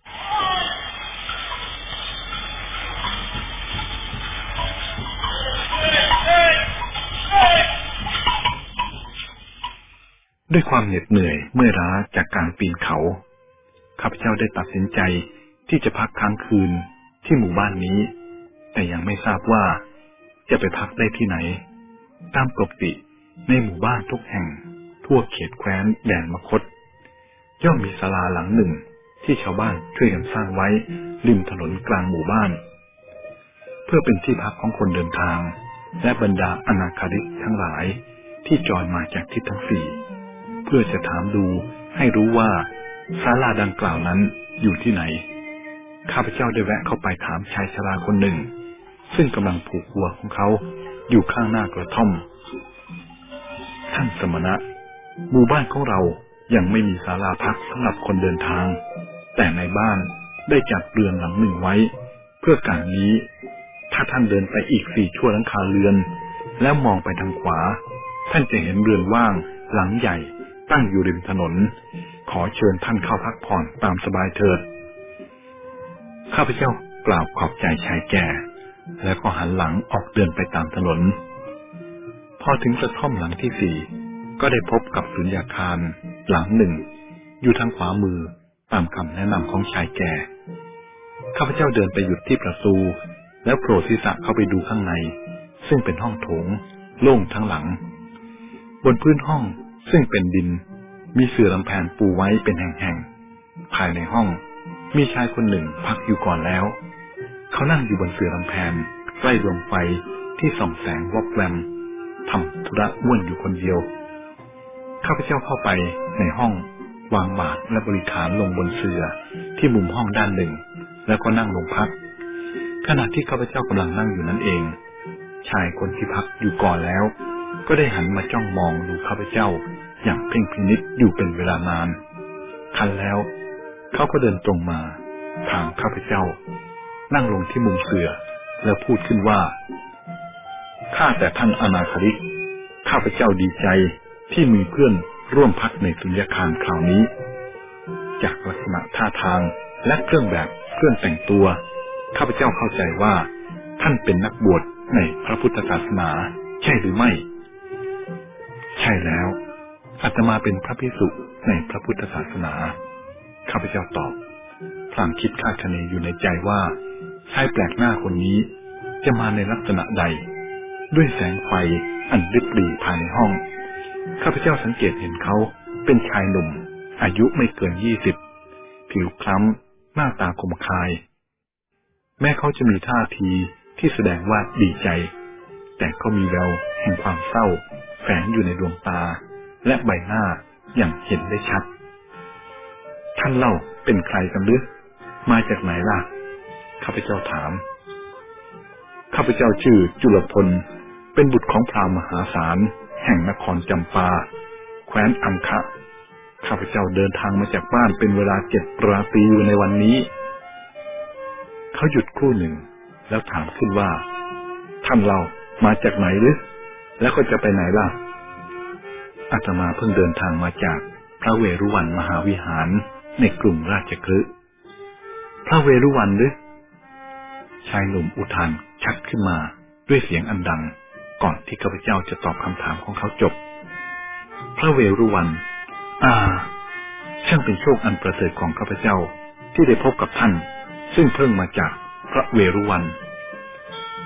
Speaker 2: ด้วยความเหน็ดเหนื่อยเมื่อยล้าจากการปีนเขาข้าพเจ้าได้ตัดสินใจที่จะพักค้างคืนที่หมู่บ้านนี้แต่ยังไม่ทราบว่าจะไปพักได้ที่ไหนตามปกติในหมู่บ้านทุกแห่งทั่วเขตแคว้นแดนมคธย่อมมีศาลาหลังหนึ่งที่ชาวบ้านช่วยกันสร้างไว้ริมถนนกลางหมู่บ้านเพื่อเป็นที่พักของคนเดินทางและบรรดาอนาคาริกทั้งหลายที่จรมาจากทิศทั้งสี่เพื่อจะถามดูให้รู้ว่าศาลาดังกล่าวนั้นอยู่ที่ไหนข้าพเจ้าได้แวะเข้าไปถามชายชราคนหนึ่งซึ่งกำลังผูกวัวของเขาอยู่ข้างหน้ากระท่อมท่านสมณะหมู่บ้านของเรายังไม่มีศาลาพักสำหรับคนเดินทางแต่ในบ้านได้จัดเรือนหลังหนึ่งไว้เพื่อการนี้ถ้าท่านเดินไปอีกสี่ชั่วหลังคาเรือนแล้วมองไปทางขวาท่านจะเห็นเรือนว่างหลังใหญ่ตั้งอยู่ริมถนนขอเชิญท่านเข้าพักผ่อนตามสบายเถิดข้าพเจ้ากล่าวขอบใจชายแก่แล้วก็หันหลังออกเดินไปตามถนนพอถึงกระท่อมหลังที่สี่ก็ได้พบกับสุญญาคารหลังหนึ่งอยู่ทางขวามือตามคำแนะนำของชายแก่ข้าพเจ้าเดินไปหยุดที่ประตูแล้วโผล่ศีรษะเข้าไปดูข้างในซึ่งเป็นห้องโถงโล่งทั้งหลังบนพื้นห้องซึ่งเป็นดินมีเสื่อลำแพนปูไว้เป็นแห่งๆภายในห้องมีชายคนหนึ่งพักอยู่ก่อนแล้วเขานั่งอยู่บนเสื่อลำแพนใกล้ดวงไฟที่ส่องแสงวอบแวมทำธุระม่วนอยู่คนเดียวข้าพเจ้าเข้าไปในห้องวางบาตรและบริขารลงบนเสื่อที่มุมห้องด้านหนึ่งแล้วก็นั่งลงพักขณะที่ข้าพเจ้ากำลังนั่งอยู่นั้นเองชายคนที่พักอยู่ก่อนแล้วก็ได้หันมาจ้องมองดูข้าพเจ้าอย่างเพ่งพินิจอยู่เป็นเวลานานคันแล้วเขาก็เดินตรงมาถามข้าพเจ้านั่งลงที่มุมเสื่อแล้วพูดขึ้นว่าข้าแต่ท่านอนาคาริกข้าพเจ้าดีใจที่มีเพื่อนร่วมพักในสุญญาคารคราวนี้จากลักษณะท่าทางและเครื่องแบบเครื่องแต่งตัวข้าพเจ้าเข้าใจว่าท่านเป็นนักบวชในพระพุทธศาสนาใช่หรือไม่ใช่แล้วอาตมาเป็นพระภิกษุในพระพุทธศาสนาข้าพเจ้าตอบพลางคิดคาดคะเนอยู่ในใจว่าชายแปลกหน้าคนนี้จะมาในลักษณะใดด้วยแสงไฟอันริบหรี่ภายในห้องข้าพเจ้าสังเกตเห็นเขาเป็นชายหนุ่มอายุไม่เกินยี่สิบผิวคล้ำหน้าตาคมคายแม้เขาจะมีท่าทีที่แสดงว่าดีใจแต่ก็มีแววแห่งความเศร้าแฝงอยู่ในดวงตาและใบหน้าอย่างเห็นได้ชัดท่านเล่าเป็นใครกันหรือมาจากไหนล่ะข้าพเจ้าถามข้าพเจ้าชื่อจุลพลเป็นบุตรของพราหมณ์มหาศาลแห่งนครจำปาแคว้นอังคะข้าพเจ้าเดินทางมาจากบ้านเป็นเวลาเจ็ดราตรีในวันนี้เขาหยุดครู่หนึ่งแล้วถามขึ้นว่าท่านเรามาจากไหนหรือแล้วก็จะไปไหนล่ะอาตมาเพิ่งเดินทางมาจากพระเวรุวันมหาวิหารในกรุงราชคฤห์พระเวรุวันหรือชายหนุ่มอุทานชัดขึ้นมาด้วยเสียงอันดังก่อนที่ข้าพเจ้าจะตอบคำถามของเขาจบพระเวรุวันอ่าช่างเป็นโชคอันประเสริฐของข้าพเจ้าที่ได้พบกับท่านซึ่งเพิ่งมาจากพระเวรุวัน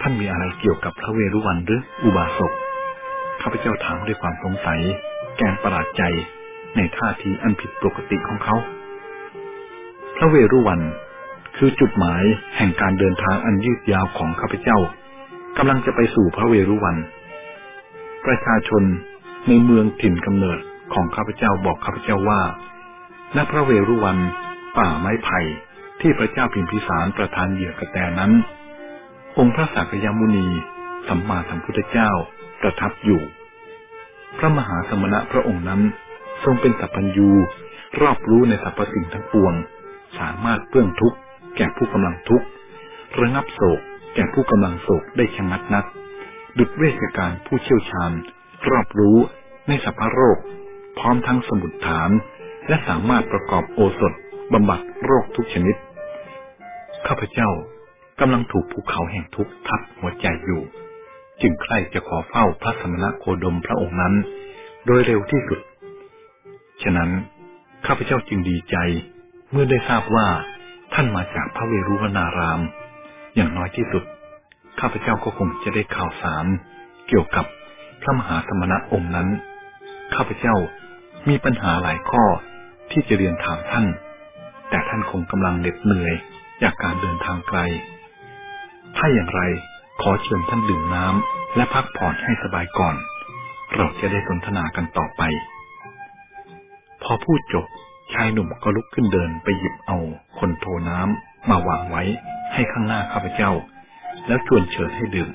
Speaker 2: ท่านมีอะไรเกี่ยวกับพระเวรุวันหรืออุบาสกข้าพเจ้าถามด้วยความสงสัยแกงประหลาดใจในท่าทีอันผิดปกติของเขาพระเวรุวันคือจุดหมายแห่งการเดินทางอันยืดยาวของข้าพเจ้ากำลังจะไปสู่พระเวรุวันประชาชนในเมืองถิ่นกำเนิดของข้าพเจ้าบอกข้าพเจ้าว่าณพระเวรุวันป่าไม้ไผ่ที่พระเจ้าพิมพิสารประทานเหยื่อกระแตนั้นองค์พระสักยมุนีสัมมาสัมพุทธเจ้าประทับอยู่พระมหาสมณะพระองค์นั้นทรงเป็นสัพพัญญูรอบรู้ในสรรพสิ่งทั้งปวงสามารถเปื้องทุกข์แก่ผู้กำลังทุกข์ระงับโศกแก่ผู้กำลังโศกได้ชะงัดนักดุจเวชการผู้เชี่ยวชาญรอบรู้ในสรรพโรคพร้อมทั้งสมุฏฐานและสามารถประกอบโอสถบำบัดโรคทุกชนิดข้าพเจ้ากำลังถูกภูเขาแห่งทุกข์ทับหัวใจอยู่จึงใคร่จะขอเฝ้าพระสมณโคดมพระองค์นั้นโดยเร็วที่สุดฉะนั้นข้าพเจ้าจึงดีใจเมื่อได้ทราบว่าท่านมาจากพระเวรุวนารามอย่างน้อยที่สุดข้าพเจ้าก็คงจะได้ข่าวสารเกี่ยวกับพระมหาสมณะองค์นั้นข้าพเจ้ามีปัญหาหลายข้อที่จะเรียนถามท่านแต่ท่านคงกำลังเหน็ดเหนื่อยจากการเดินทางไกลถ้าอย่างไรขอเชิญท่านดื่มน้ำและพักผ่อนให้สบายก่อนเราจะได้สนทนากันต่อไปพอพูดจบชายหนุ่มก็ลุกขึ้นเดินไปหยิบเอาคนโถน้ำมาวางไว้ให้ข้างหน้าข้าพเจ้าแล้วชวนเชิญให้ดื่ม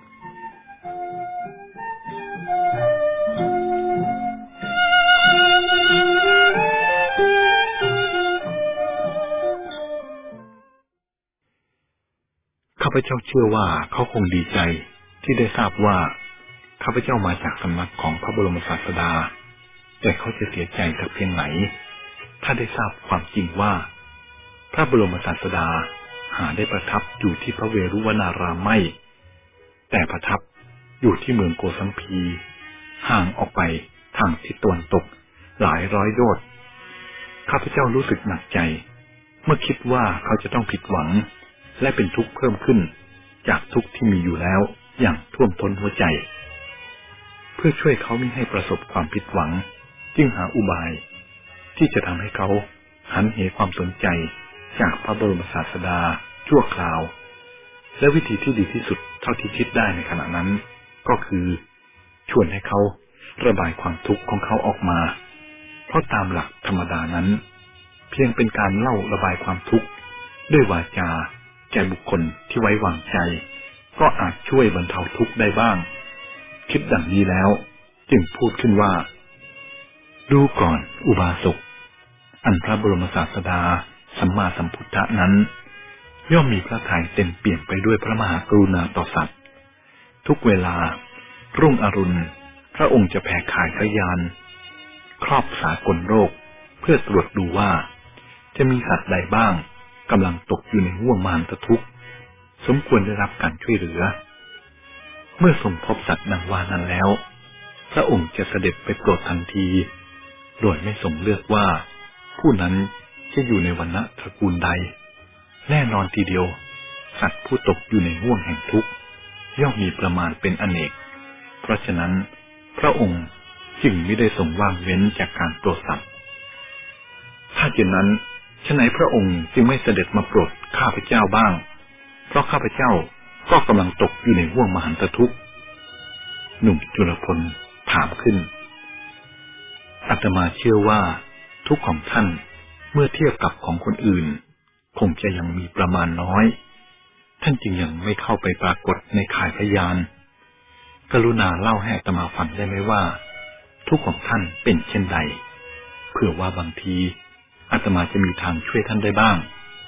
Speaker 2: ข้าพเจ้าเชื่อว่าเขาคงดีใจที่ได้ทราบว่าข้าพเจ้ามาจากสำนักของพระบรมศาสดาแต่เขาจะเสียใจสักเพียงไหนถ้าได้ทราบความจริงว่าพระบรมศาสดาหาได้ประทับอยู่ที่พระเวรุวนารามไม่แต่ประทับอยู่ที่เมืองโกสัมพีห่างออกไปทางทิศตะวันตกหลายร้อยโยชน์ข้าพเจ้ารู้สึกหนักใจเมื่อคิดว่าเขาจะต้องผิดหวังและเป็นทุกข์เพิ่มขึ้นจากทุกข์ที่มีอยู่แล้วอย่างท่วมท้นหัวใจเพื่อช่วยเขามิให้ประสบความผิดหวังจึงหาอุบายที่จะทำให้เขาหันเหความสนใจจากพระบรมศาสดาชั่วคราวและวิธีที่ดีที่สุดเท่าที่คิดได้ในขณะนั้นก็คือชวนให้เขาระบายความทุกข์ของเขาออกมาเพราะตามหลักธรรมดานั้นเพียงเป็นการเล่าระบายความทุกข์ด้วยวาจาแก่บุคคลที่ไว้วางใจก็อาจช่วยบรรเทาทุกข์ได้บ้างคิดดังนี้แล้วจึงพูดขึ้นว่าดูก่อนอุบาสกอันพระบรมศาสดาสัมมาสัมพุทธะนั้นย่อมมีพระทัยเต็มเปี่ยมไปด้วยพระมหากรุณาต่อสัตว์ทุกเวลารุ่งอรุณพระองค์จะแผ่ข่ายพระยานครอบสากลโรคเพื่อตรวจดูว่าจะมีสัตว์ใดบ้างกำลังตกอยู่ในห่วงมารทุกข์สมควรได้รับการช่วยเหลือเมื่อทรงพบสัตว์ดังว่านั้นแล้วพระองค์จะเสด็จไปโปรดทันทีโดยไม่ทรงเลือกว่าผู้นั้นจะอยู่ในวรรณะตระกูลใดแน่นอนทีเดียวสัตว์ผู้ตกอยู่ในห่วงแห่งทุกข์ย่อมมีประมาณเป็นอเนกเพราะฉะนั้นพระองค์จึงไม่ได้ทรงว่างเว้นจากการโปรดสัตว์ถ้าเช่นนั้นฉะไหนพระองค์จึงไม่เสด็จมาโปรดข้าพเจ้าบ้างเพราะข้าพเจ้าก็กำลังตกอยู่ในห่วงมหันตทุกข์หนุ่มจุลพลถามขึ้นอาตมาเชื่อว่าทุกข์ของท่านเมื่อเทียบกับของคนอื่นคงจะยังมีประมาณน้อยท่านจึงยังไม่เข้าไปปรากฏในข่ายพยานกรุณาเล่าให้อาตมาฟังได้ไหมว่าทุกข์ของท่านเป็นเช่นใดเผื่อว่าบางทีอาตมาจะมีทางช่วยท่านได้บ้าง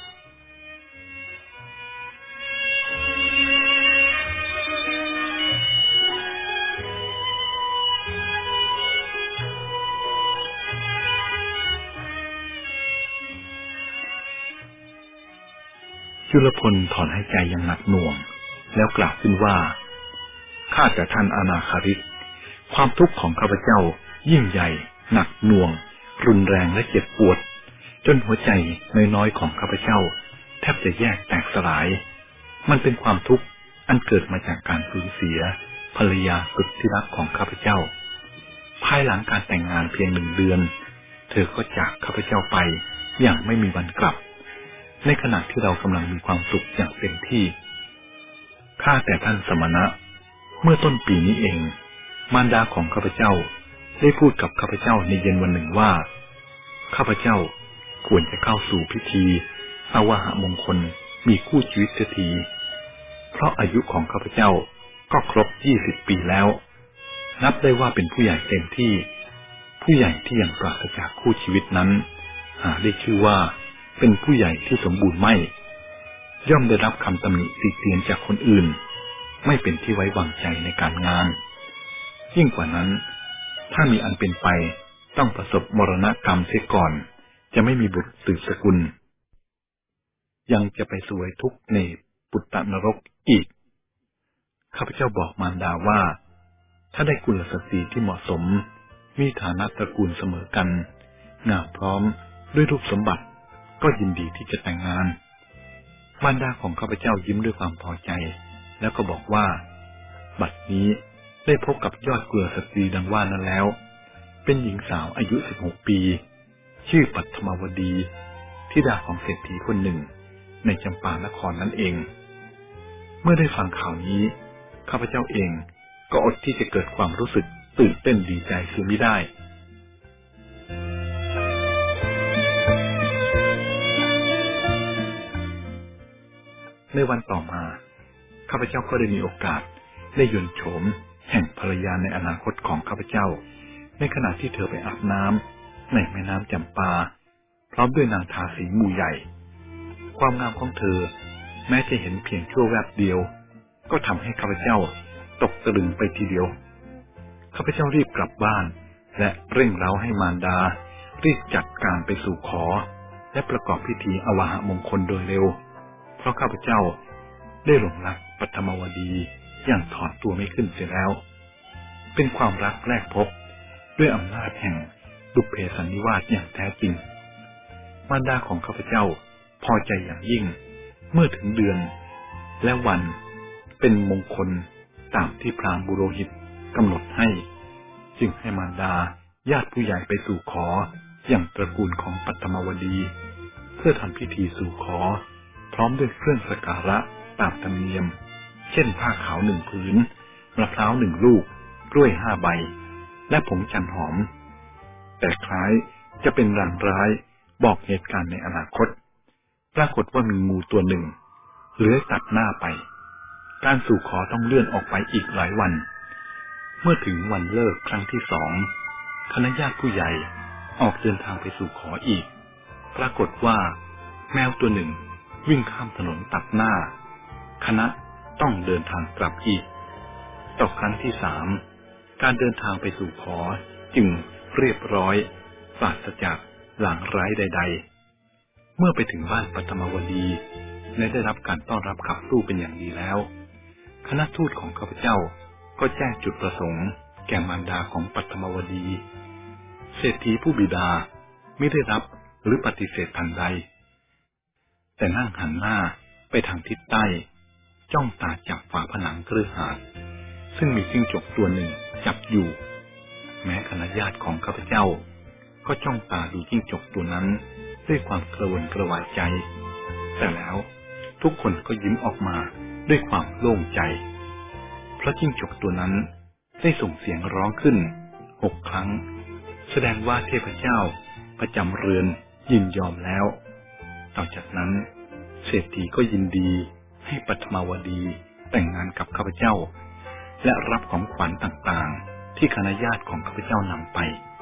Speaker 2: จุลพลถอนหายใจอย่างหนักหน่วงแล้วกล่าวขึ้นว่าข้าแต่ท่านอนาคาริกความทุกข์ของข้าพเจ้ายิ่งใหญ่หนักหน่วงรุนแรงและเจ็บปวดจนหัวใจน้อยๆของข้าพเจ้าแทบจะแยกแตกสลายมันเป็นความทุกข์อันเกิดมาจากการสูญเสียภรรยาสุดที่รักของข้าพเจ้าภายหลังการแต่งงานเพียงหนึ่งเดือนเธอก็จากข้าพเจ้าไปอย่างไม่มีวันกลับในขณะที่เรากำลังมีความสุขอย่างเต็มที่ข้าแต่ท่านสมณะเมื่อต้นปีนี้เองมารดาของข้าพเจ้าได้พูดกับข้าพเจ้าในเย็นวันหนึ่งว่าข้าพเจ้าควรจะเข้าสู่พิธีอวหมงคลมีคู่ชีวิตเสียทีเพราะอายุของข้าพเจ้าก็ครบยี่สิบปีแล้วนับได้ว่าเป็นผู้ใหญ่เต็มที่ผู้ใหญ่ที่ยังปราศจากคู่ชีวิตนั้นหาได้ชื่อว่าเป็นผู้ใหญ่ที่สมบูรณ์ไม่ย่อมได้รับคำตำหนิติเตียนจากคนอื่นไม่เป็นที่ไว้วางใจในการงานยิ่งกว่านั้นถ้ามีอันเป็นไปต้องประสบมรณกรรมเสียก่อนจะไม่มีบุตรสืบสกุลยังจะไปสวยทุกข์ในปุตตนรกอีกข้าพเจ้าบอกมารดาว่าถ้าได้กุลสตรีที่เหมาะสมมีฐานะตระกูลเสมอกันงามพร้อมด้วยรูปสมบัติก็ยินดีที่จะแต่งงานมารดาของข้าพเจ้ายิ้มด้วยความพอใจแล้วก็บอกว่าบัดนี้ได้พบกับยอดกุลสตรีดังว่านั้นแล้วเป็นหญิงสาวอายุสิบหกปีชื่อปัทมวดีธิดาของเศรษฐีคนหนึ่งในจำปานครนั่นเองเมื่อได้ฟังข่าวนี้ข้าพเจ้าเองก็อดที่จะเกิดความรู้สึกตื่นเต้นดีใจเสียไม่ได้ในวันต่อมาข้าพเจ้าก็ได้มีโอกาสได้ยนต์โฉมแห่งภรรยาในอนาคตของข้าพเจ้าในขณะที่เธอไปอาบน้ำในแม่น้ำจำปาพร้อมด้วยนางทาสีหมู่ใหญ่ความงามของเธอแม้จะเห็นเพียงชั่วแวบเดียวก็ทำให้ข้าพเจ้าตกตะลึงไปทีเดียวข้าพเจ้ารีบกลับบ้านและเร่งเร้าให้มารดารีบจัดการไปสู่ขอและประกอบพิธีอวหมงคลโดยเร็วเพราะข้าพเจ้าได้หลงรักปัทมวดีอย่างถอนตัวไม่ขึ้นเสียแล้วเป็นความรักแรกพบด้วยอำนาจแห่งบุพเพสันนิวาสอย่างแท้จริงมารดาของข้าพเจ้าพอใจอย่างยิ่งเมื่อถึงเดือนและวันเป็นมงคลตามที่พราหมณ์บุโรหิตกำหนดให้จึงให้มารดาญาติผู้ใหญ่ไปสู่ขออย่างตระกูลของปัทมวดีเพื่อทำพิธีสู่ขอพร้อมด้วยเครื่องสักการะตามธรรมเนียมเช่นผ้าขาวหนึ่งผืนมะพร้าวหนึ่งลูกกล้วยห้าใบและผงจันหอมแต่คล้ายจะเป็นรางร้ายบอกเหตุการณ์ในอนาคตปรากฏว่ามีงูตัวหนึ่งเลื้อยตัดหน้าไปการสู่ขอต้องเลื่อนออกไปอีกหลายวันเมื่อถึงวันเลิกครั้งที่สองคณะญาติผู้ใหญ่ออกเดินทางไปสู่ขออีกปรากฏว่าแมวตัวหนึ่งวิ่งข้ามถนนตัดหน้าคณะต้องเดินทางกลับอีกต่อครั้งที่สามการเดินทางไปสู่ขอจึงเรียบร้อยปราศจากหลางร้ายใดๆเมื่อไปถึงบ้านปัทมวดีและได้รับการต้อนรับขับสู้เป็นอย่างดีแล้วคณะทูตของข้าพเจ้าก็แจ้งจุดประสงค์แก่มารดาของปัทมวดีเศรษฐีผู้บิดาไม่ได้รับหรือปฏิเสธทันใดแต่นั่งหันหน้าไปทางทิศใต้จ้องตาจับฝาผนังคฤหาสน์ซึ่งมีจิ้งจกตัวหนึ่งจับอยู่แม้คณะญาติของข้าพเจ้าก็จ้องตาดูจิ้งจกตัวนั้นด้วยความกระวนกระวายใจแต่แล้วทุกคนก็ยิ้มออกมาด้วยความโล่งใจเพราะจิ้งจกตัวนั้นได้ส่งเสียงร้องขึ้นหกครั้งแสดงว่าเทพเจ้าประจำเรือนยินยอมแล้วต่อจากนั้นเศรษฐีก็ยินดีให้ปัทมวดีแต่งงานกับข้าพเจ้าและรับของขวัญต่างๆที่คณะญาติของข้าพเจ้านำไป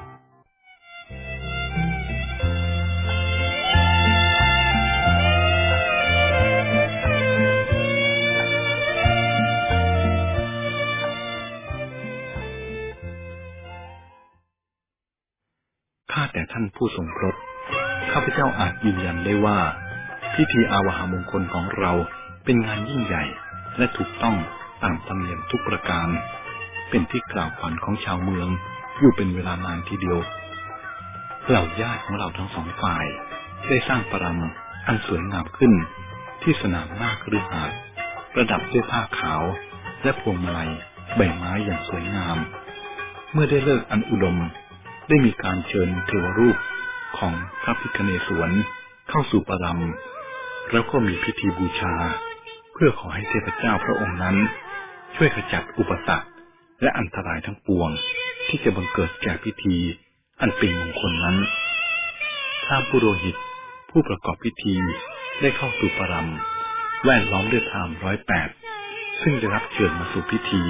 Speaker 2: ข้าแต่ท่านผู้ทรงเคราะห์ข้าพเจ้าอาจยืนยันได้ว่าพิธีอาวหมงคลของเราเป็นงานยิ่งใหญ่และถูกต้องตามธรรมเนียมทุกประการเป็นที่กล่าวขวัญของชาวเมืองอยู่เป็นเวลานานทีเดียวเหล่าญาติของเราทั้งสองฝ่ายได้สร้างปรังอันสวยงามขึ้นที่สนามหน้าคฤหาสน์ประดับด้วยผ้าขาวและพวงมาลัยใบไม้อย่างสวยงามเมื่อได้เลิกอันอุดมได้มีการเชิญเทวรูปของพระพิฆเนศวรเข้าสู่ปรำแล้วก็มีพิธีบูชาเพื่อขอให้เทพเจ้าพระองค์นั้นช่วยขจัดอุปสรรคและอันตรายทั้งปวงที่จะบังเกิดแก่พิธีอันเป็นมงคลนั้นพราหมณ์ปุโรหิตผู้ประกอบพิธีได้เข้าสู่ปรำแวดล้อมด้วยพราหมณ์ร้อยแปดซึ่งได้รับเชิญมาสู่พิธี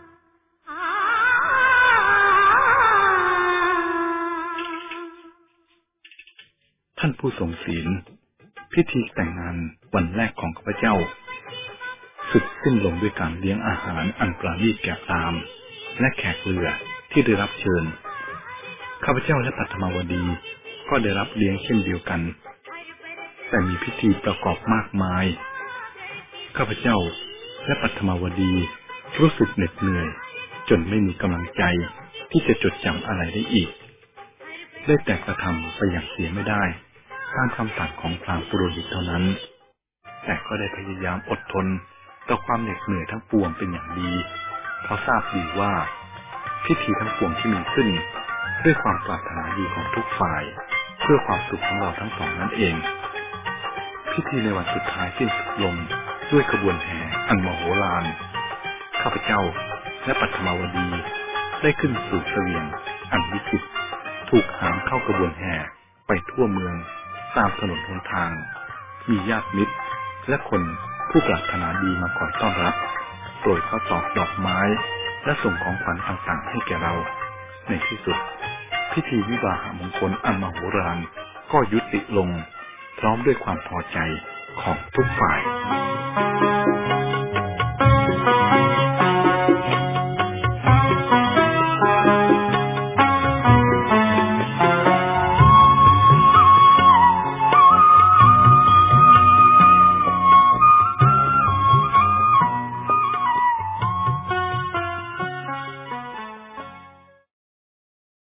Speaker 2: ท่านผู้ทรงศีลพิธีแต่งงานวันแรกของข้าพเจ้าสุดสิ้นลงด้วยการเลี้ยงอาหารอันปราณีตแก่พราหมณ์และแขกเรือที่ได้รับเชิญข้าพเจ้าและปัทมาวดีก็ได้รับเลี้ยงเช่นเดียวกันแต่มีพิธีประกอบมากมายข้าพเจ้าและปัทมาวดีรู้สึกเหน็ดเหนื่อยจนไม่มีกำลังใจที่จะจดจำอะไรได้อีกได้แต่กระทำไปอย่างเสียไม่ได้ตามคำสั่งของพราหมณ์ปุโรหิตเท่านั้นแต่ก็ได้พยายามอดทนต่อความเหน็ดเหนื่อยทั้งปวงเป็นอย่างดีเพราะทราบดีว่าพิธีทั้งปวงที่มีขึ้นด้วยความปรารถนาดีของทุกฝ่ายเพื่อความสุขของเราทั้งสองนั่นเองพิธีในวันสุดท้ายสิ้นสุดลงด้วยขบวนแห่อันมโหฬารข้าพเจ้าและปัทมาวดีได้ขึ้นสู่เสวียงอันวิจิตรถูกหามเข้ากระบวนแห่ไปทั่วเมืองตามถนนหนทางมีญาติมิตรและคนผู้ปรารถนาดีมาคอยต้อนรับโปรยข้าวตอกดอกไม้และส่งของขวัญต่างๆให้แก่เราในที่สุดพิธีวิวาหมงคลอันมโหฬารก็ยุติลงพร้อมด้วยความพอใจของทุกฝ่าย